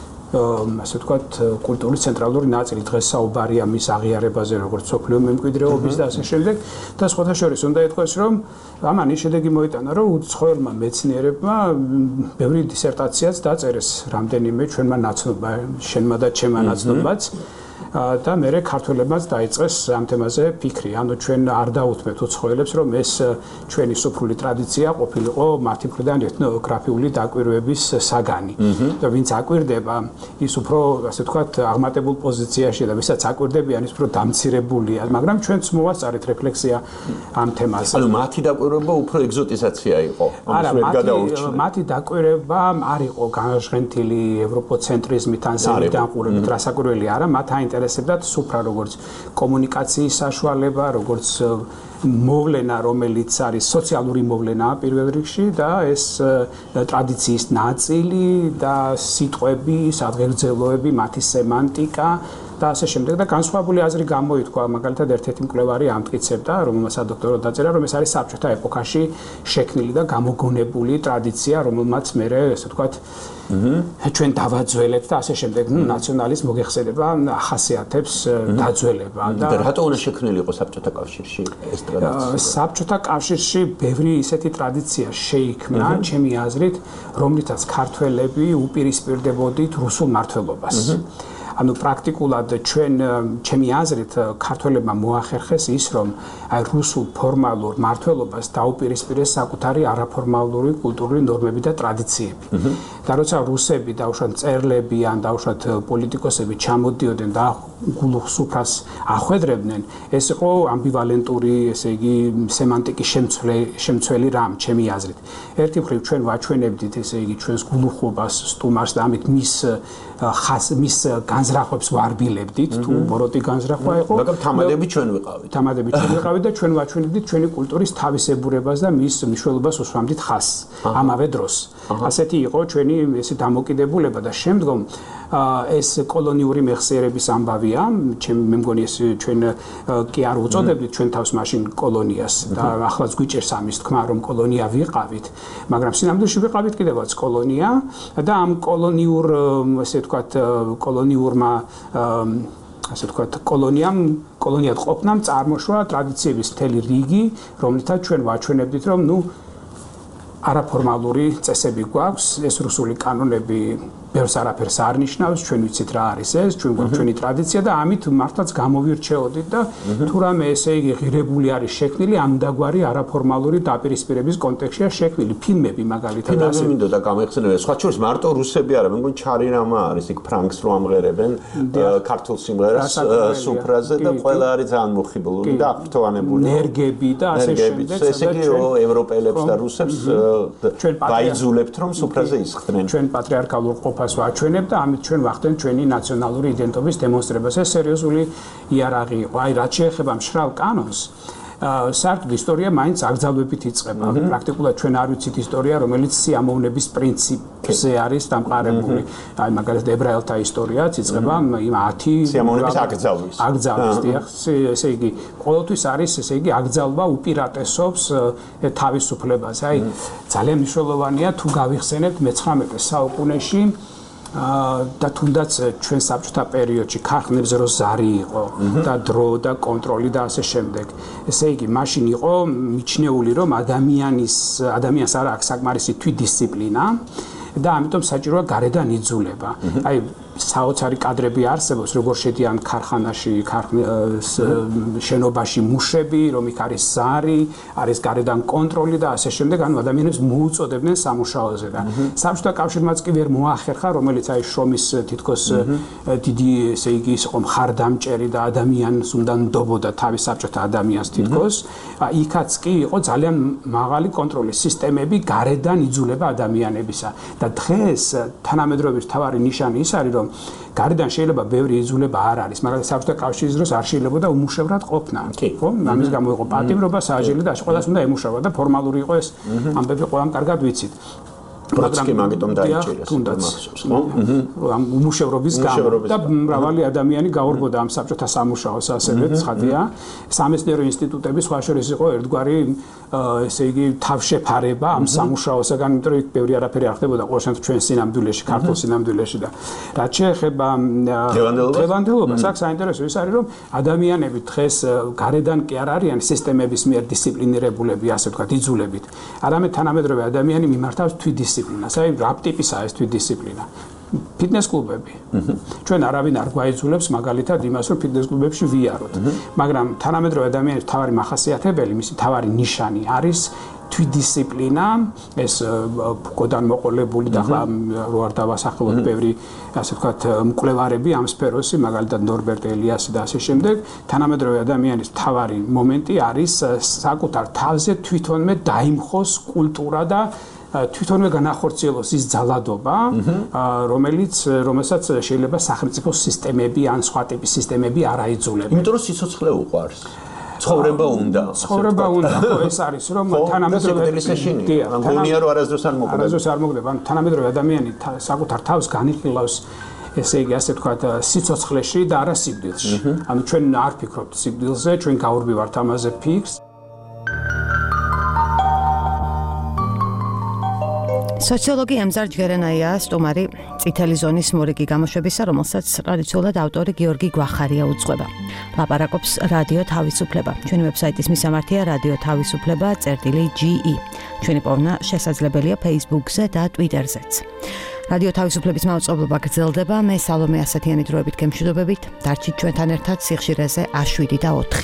ასე ვთქვათ, კულტურის ცენტრალური ნაწილი. დღეს საუბარია მის აღიარებაზე, როგორც სოფლიო მემკვიდრეობის და ასე შემდეგ. და სხვათა შორის უნდა ითქვას, რომ ამან ის შედეგი მოიტანა, რომ უცხოელმა მეცნიერებმა ბევრი დისერტაციაც დაწერეს რამდენიმე ჩვენმა ნაცნობმა, შენმა და ჩემმა ნაცნობმაც. და მერე ქართველებმაც დაიწყეს ამ თემაზე ფიქრი. ანუ ჩვენ არ დაუთმეთ უცხოელებს, რომ ეს ჩვენი სოფრული ტრადიცია ყოფილიყო მათი მხრიდან ეთნოგრაფიული დაკვირვების საგანი. და ვინც აკვირდება, ის უფრო, ასე ვთქვათ, აღმატებულ პოზიციაში და ვისაც აკვირდებიან, ის უფრო დამცირებულია, მაგრამ ჩვენც მოვასწარეთ რეფლექსია ამ თემაზე. ანუ მათი დაკვირვება უფრო ეგზოტიზაცია იყო. არა, მათი დაკვირვება არ იყო განშღენთილი ევროპოცენტრიზმით ან სემიტანყურებით, რასაკვირველი არა, მათ აინტერესებდათ სუფრა როგორც კომუნიკაციის საშუალება, როგორც მოვლენა, რომელიც არის სოციალური მოვლენა პირველ რიგში და ეს ტრადიციის ნაწილი და სიტყვები, სადღეგრძელოები, მათი სემანტიკა და ასე შემდეგ და განსხვავებული აზრი გამოითქვა, მაგალითად ერთ-ერთი მკვლევარი ამტკიცებდა, რომელმაც სადოქტორო დაწერა, რომ ეს არის საბჭოთა ეპოქაში შექმნილი და გამოგონებული ტრადიცია, რომელმაც მერე, ესე ვთქვათ, ჩვენ დავაძველებთ და ასე შემდეგ, ნუ ნაციონალიზმ მოგეხსენება ახასიათებს დაძველება და რატო უნდა შექმნილი იყო საბჭოთა კავშირში ეს ტრადიცია? საბჭოთა კავშირში ბევრი ისეთი ტრადიცია შეიქმნა, ჩემი აზრით, რომლითაც ქართველები უპირისპირდებოდით რუსულ მმართველობას. ანუ პრაქტიკულად ჩვენ ჩემი აზრით ქართველებმა მოახერხეს ის რომ აი რუსულ ფორმალურ მმართველობას დაუპირისპირეს საკუთარი არაფორმალური კულტურული ნორმები და ტრადიციები. და როცა რუსები დაუშვათ მწერლები ან დაუშვათ პოლიტიკოსები ჩამოდიოდნენ და გულუხ სუფრას ახვედრებდნენ, ეს იყო ამბივალენტური, ესე იგი, სემანტიკის შემცველი რამ, ჩემი აზრით. ერთი მხრივ ჩვენ ვაჩვენებდით, ესე იგი, ჩვენს გულუხობას, სტუმარს და ამით მის ხას მის განზრახვებს ვარბილებდით, თუ ბოროტი განზრახვა იყო. მაგრამ თამადები ჩვენ ვიყავით. თამადები ჩვენ ვიყავით და ჩვენ ვაჩვენებდით ჩვენი კულტურის თავისებურებას და მის მნიშვნელობას უსვამდით ხაზს ამავე დროს. ასეთი იყო ჩვენი ესე დამოკიდებულება და შემდგომ ეს კოლონიური მეხსიერების ამბავია, მე მგონი ეს ჩვენ კი არ უწოდებდით ჩვენ თავს მაშინ კოლონიას და ახლაც გვიჭერს ამის თქმა, რომ კოლონია ვიყავით, მაგრამ სინამდვილეში ვიყავით კიდევაც კოლონია და ამ კოლონიურ, ესე ვთქვათ, კოლონიურმა ასე ვთქვათ, კოლონიამ, კოლონიად ყოფნამ წარმოშვა ტრადიციების მთელი რიგი, რომლითაც ჩვენ ვაჩვენებდით, რომ ნუ არაფორმალური წესები გვაქვს, ეს რუსული კანონები ბევრს არაფერს არ ნიშნავს, ჩვენ ვიცით რა არის ეს, ჩვენ გვაქვს ჩვენი ტრადიცია და ამით მართლაც გამოვირჩეოდით და თუ რამე ესე იგი ღირებული არის შექმნილი ამდაგვარი არაფორმალური დაპირისპირების კონტექსტშია შექმნილი ფილმები მაგალითად ასე. ფილმები მინდოდა გამეხსენებინა, სხვა შორის მარტო რუსები არა, მე მგონი ჩარირამა არის იქ ფრანკს რო ამღერებენ ქართულ სიმღერას სუფრაზე და ყველა არის ძალიან მოხიბლული და აფრთოვანებული. ნერგები და ასე შემდეგ. ესე იგი ევროპელებს და რუსებს დაიძულებთ რომ სუფრაზე ისხდნენ. ჩვენ პატრიარქალურ ყოფას ვაჩვენებ და ამით ჩვენ ვახდენთ ჩვენი ნაციონალური იდენტობის დემონსტრებას. ეს სერიოზული იარაღი იყო. აი რაც შეეხება მშრალ კანონს, საერთოდ ისტორია მაინც აკრძალვებით იწყება. პრაქტიკულად ჩვენ არ ვიცით ისტორია, რომელიც სიამოვნების პრინციპზე არის დამყარებული. აი მაგალითად ებრაელთა ისტორიაც იწყება იმ ათი სიამოვნების აკრძალვის. აკრძალვის, დიახ, ესე იგი ყოველთვის არის ესე იგი აკრძალვა უპირატესობს თავისუფლებას. აი ძალიან მნიშვნელოვანია თუ გავიხსენებთ მეცხრამეტე საუკუნეში და თუნდაც ჩვენ საბჭოთა პერიოდში ქარხნებზე რო ზარი იყო და დრო და კონტროლი და ასე შემდეგ. ესე იგი, მაშინ იყო მიჩნეული, რომ ადამიანის ადამიანს არ აქვს საკმარისი თვითდისციპლინა და ამიტომ საჭიროა გარედან იძულება. აი საოცარი კადრები არსებობს, როგორ შედიან ქარხანაში, ქარხნის შენობაში მუშები, რომ იქ არის ზარი, არის გარედან კონტროლი და ასე შემდეგ, ანუ ადამიანებს მოუწოდებდნენ სამუშაოზე და საბჭოთა კავშირმაც კი ვერ მოახერხა, რომელიც აი შრომის თითქოს დიდი, ესე იგი, ის იყო მხარდამჭერი და ადამიანს უნდა ნდობოდა თავის საბჭოთა ადამიანს თითქოს, იქაც კი იყო ძალიან მაღალი კონტროლის სისტემები გარედან იძულება ადამიანებისა და დღეს თანამედროვეობის მთავარი ნიშანი ის არის, რომ გარედან შეიძლება ბევრი იძულება არ არის, მაგრამ საბჭოთა კავშირის დროს არ შეიძლებოდა უმუშევრად ყოფნა. ხო? ამის გამო იყო პატიმრობა, სააჯელი და ყველას უნდა ემუშავა და ფორმალური იყო ეს ამბები ყველამ კარგად ვიცით. პროცესი მაგიტომ დაიჭირეს. თუნდაც ამ უმუშევრობის გამო და მრავალი ადამიანი გაურბოდა ამ საბჭოთა სამუშაოს, ასევე ცხადია. სამეცნიერო ინსტიტუტები სხვა შორის იყო ერთგვარი ესე იგი თავშეფარება ამ სამუშაოსაგან, იმიტომ რომ იქ ბევრი არაფერი არ ხდებოდა ყოველ შემთხვევაში ჩვენ სინამდვილეში, ქართულ სინამდვილეში და რაც შეეხება დღევანდელობას, აქ საინტერესო ის არის, რომ ადამიანები დღეს გარედან კი არ არიან სისტემების მიერ დისციპლინირებულები, ასე ვთქვათ, იძულებით. არამედ თანამედროვე ადამიანი მიმართავს თვითდისციპლინას. აი რა ტიპისაა ეს თვითდისციპლინა? ფიტნეს კლუბები. ჩვენ არავინ არ გვაიძულებს მაგალითად იმას, რომ ფიტნეს კლუბებში ვიაროთ. მაგრამ თანამედროვე ადამიანის მთავარი მახასიათებელი, მისი მთავარი ნიშანი არის თვითდისციპლინა, ეს ფუკოდან მოყოლებული და ახლა რო არ დავასახელოთ ბევრი, ასე ვთქვათ, მკვლევარები ამ სფეროში, მაგალითად ნორბერტ ელიასი და ასე შემდეგ, თანამედროვე ადამიანის მთავარი მომენტი არის საკუთარ თავზე თვითონმე დაიმხოს კულტურა და თვითონვე განახორციელოს ის ძალადობა, რომელიც რომელსაც შეიძლება სახელმწიფო სისტემები ან სხვა ტიპის სისტემები არ აიძულებენ. იმიტომ რომ სიცოცხლე უყვარს. ცხოვრება უნდა. ცხოვრება უნდა, ხო, ეს არის, რომ თანამედროვე გონია რომ არასდროს არ მოკვდება. არასდროს არ მოკვდება. თანამედროვე ადამიანი საკუთარ თავს განიხილავს ესე იგი, ასე ვთქვათ, სიცოცხლეში და არა სიკვდილში. ანუ ჩვენ არ ფიქრობთ სიკვდილზე, ჩვენ გაურბივართ ამაზე ფიქრს. სოციოლოგი ემზარ ჯგერენაია, სტუმარი წითელი ზონის მორიგი გამოშვებისა, რომელსაც ტრადიციულად ავტორი გიორგი გვახარია უძღვება. ლაპარაკობს რადიო თავისუფლება. ჩვენი ვებსაიტის მისამართია რადიო თავისუფლება წერტილი ჯი ი. ჩვენი პოვნა შესაძლებელია Facebook-ზე და Twitter-ზეც. რადიო თავისუფლების მაუწყებლობა გრძელდება. მე სალომე ასათიანი დროებით გემშვიდობებით. დარჩით ჩვენთან ერთად სიხშირეზე შვიდი და ოთხი.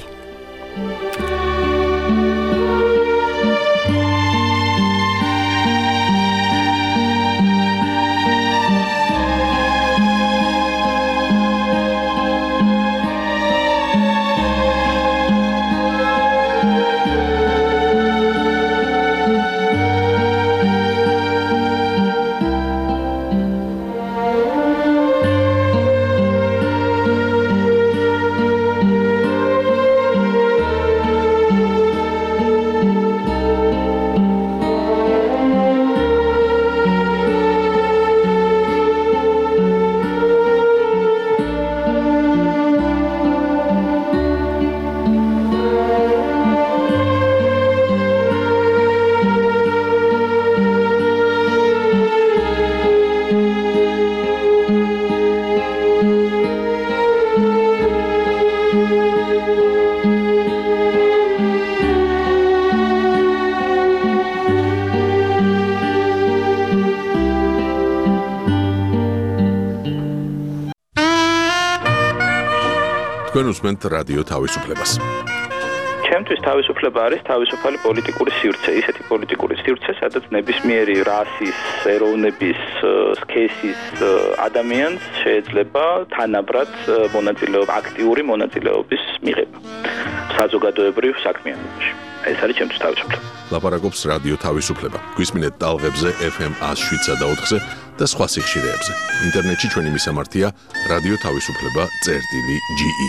თქვენ უსმენთ რადიო თავისუფლებას. ჩემთვის თავისუფლება არის თავისუფალი პოლიტიკური სივრცე, ისეთი პოლიტიკური სივრცე, სადაც ნებისმიერი რასის, ეროვნების, სქესის ადამიანს შეიძლება თანაბრად მონაწილეობა, აქტიური მონაწილეობის მიღება საზოგადოებრივ საქმიანობაში. ეს არის ჩემთვის თავისუფლება. ლაპარაკობს რადიო თავისუფლება. გვისმინეთ ტალღებზე ეფ ემ შვიდსა და ოთხზე და სხვა სიხშირეებზე. ინტერნეტში ჩვენი მისამართია რადიო თავისუფლება წერტილი ჯი ი.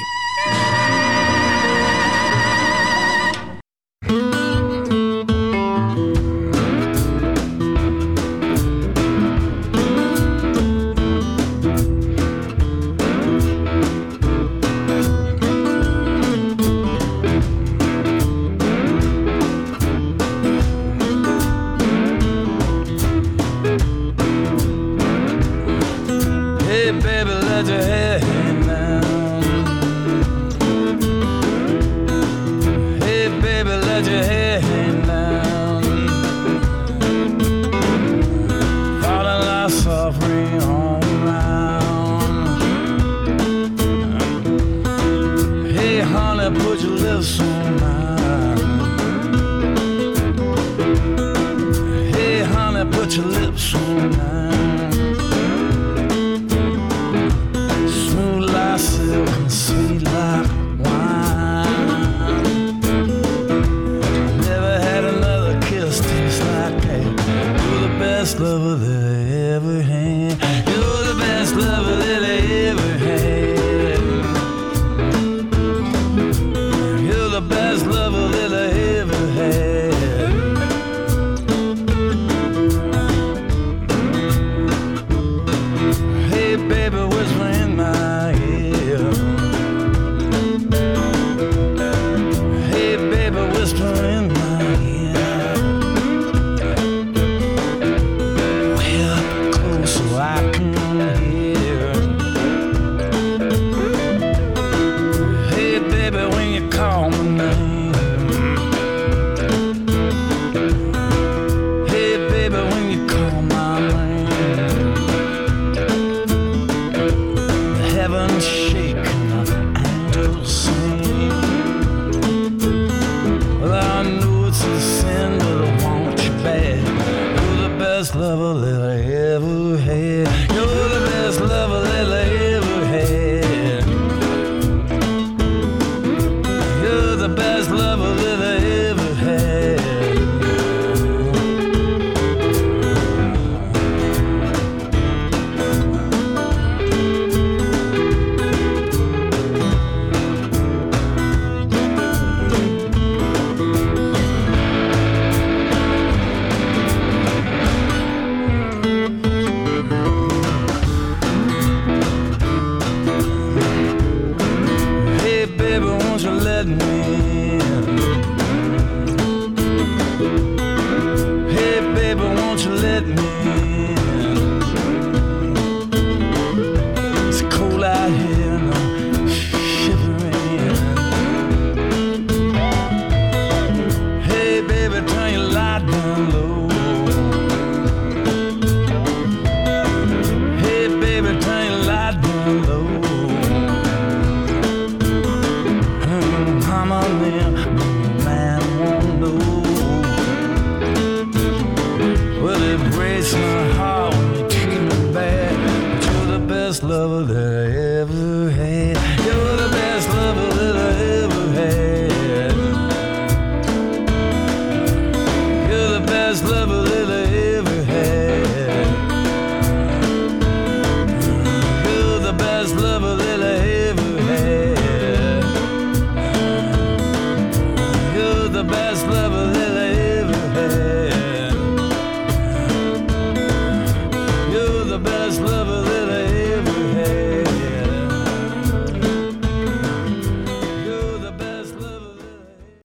Well, I mer.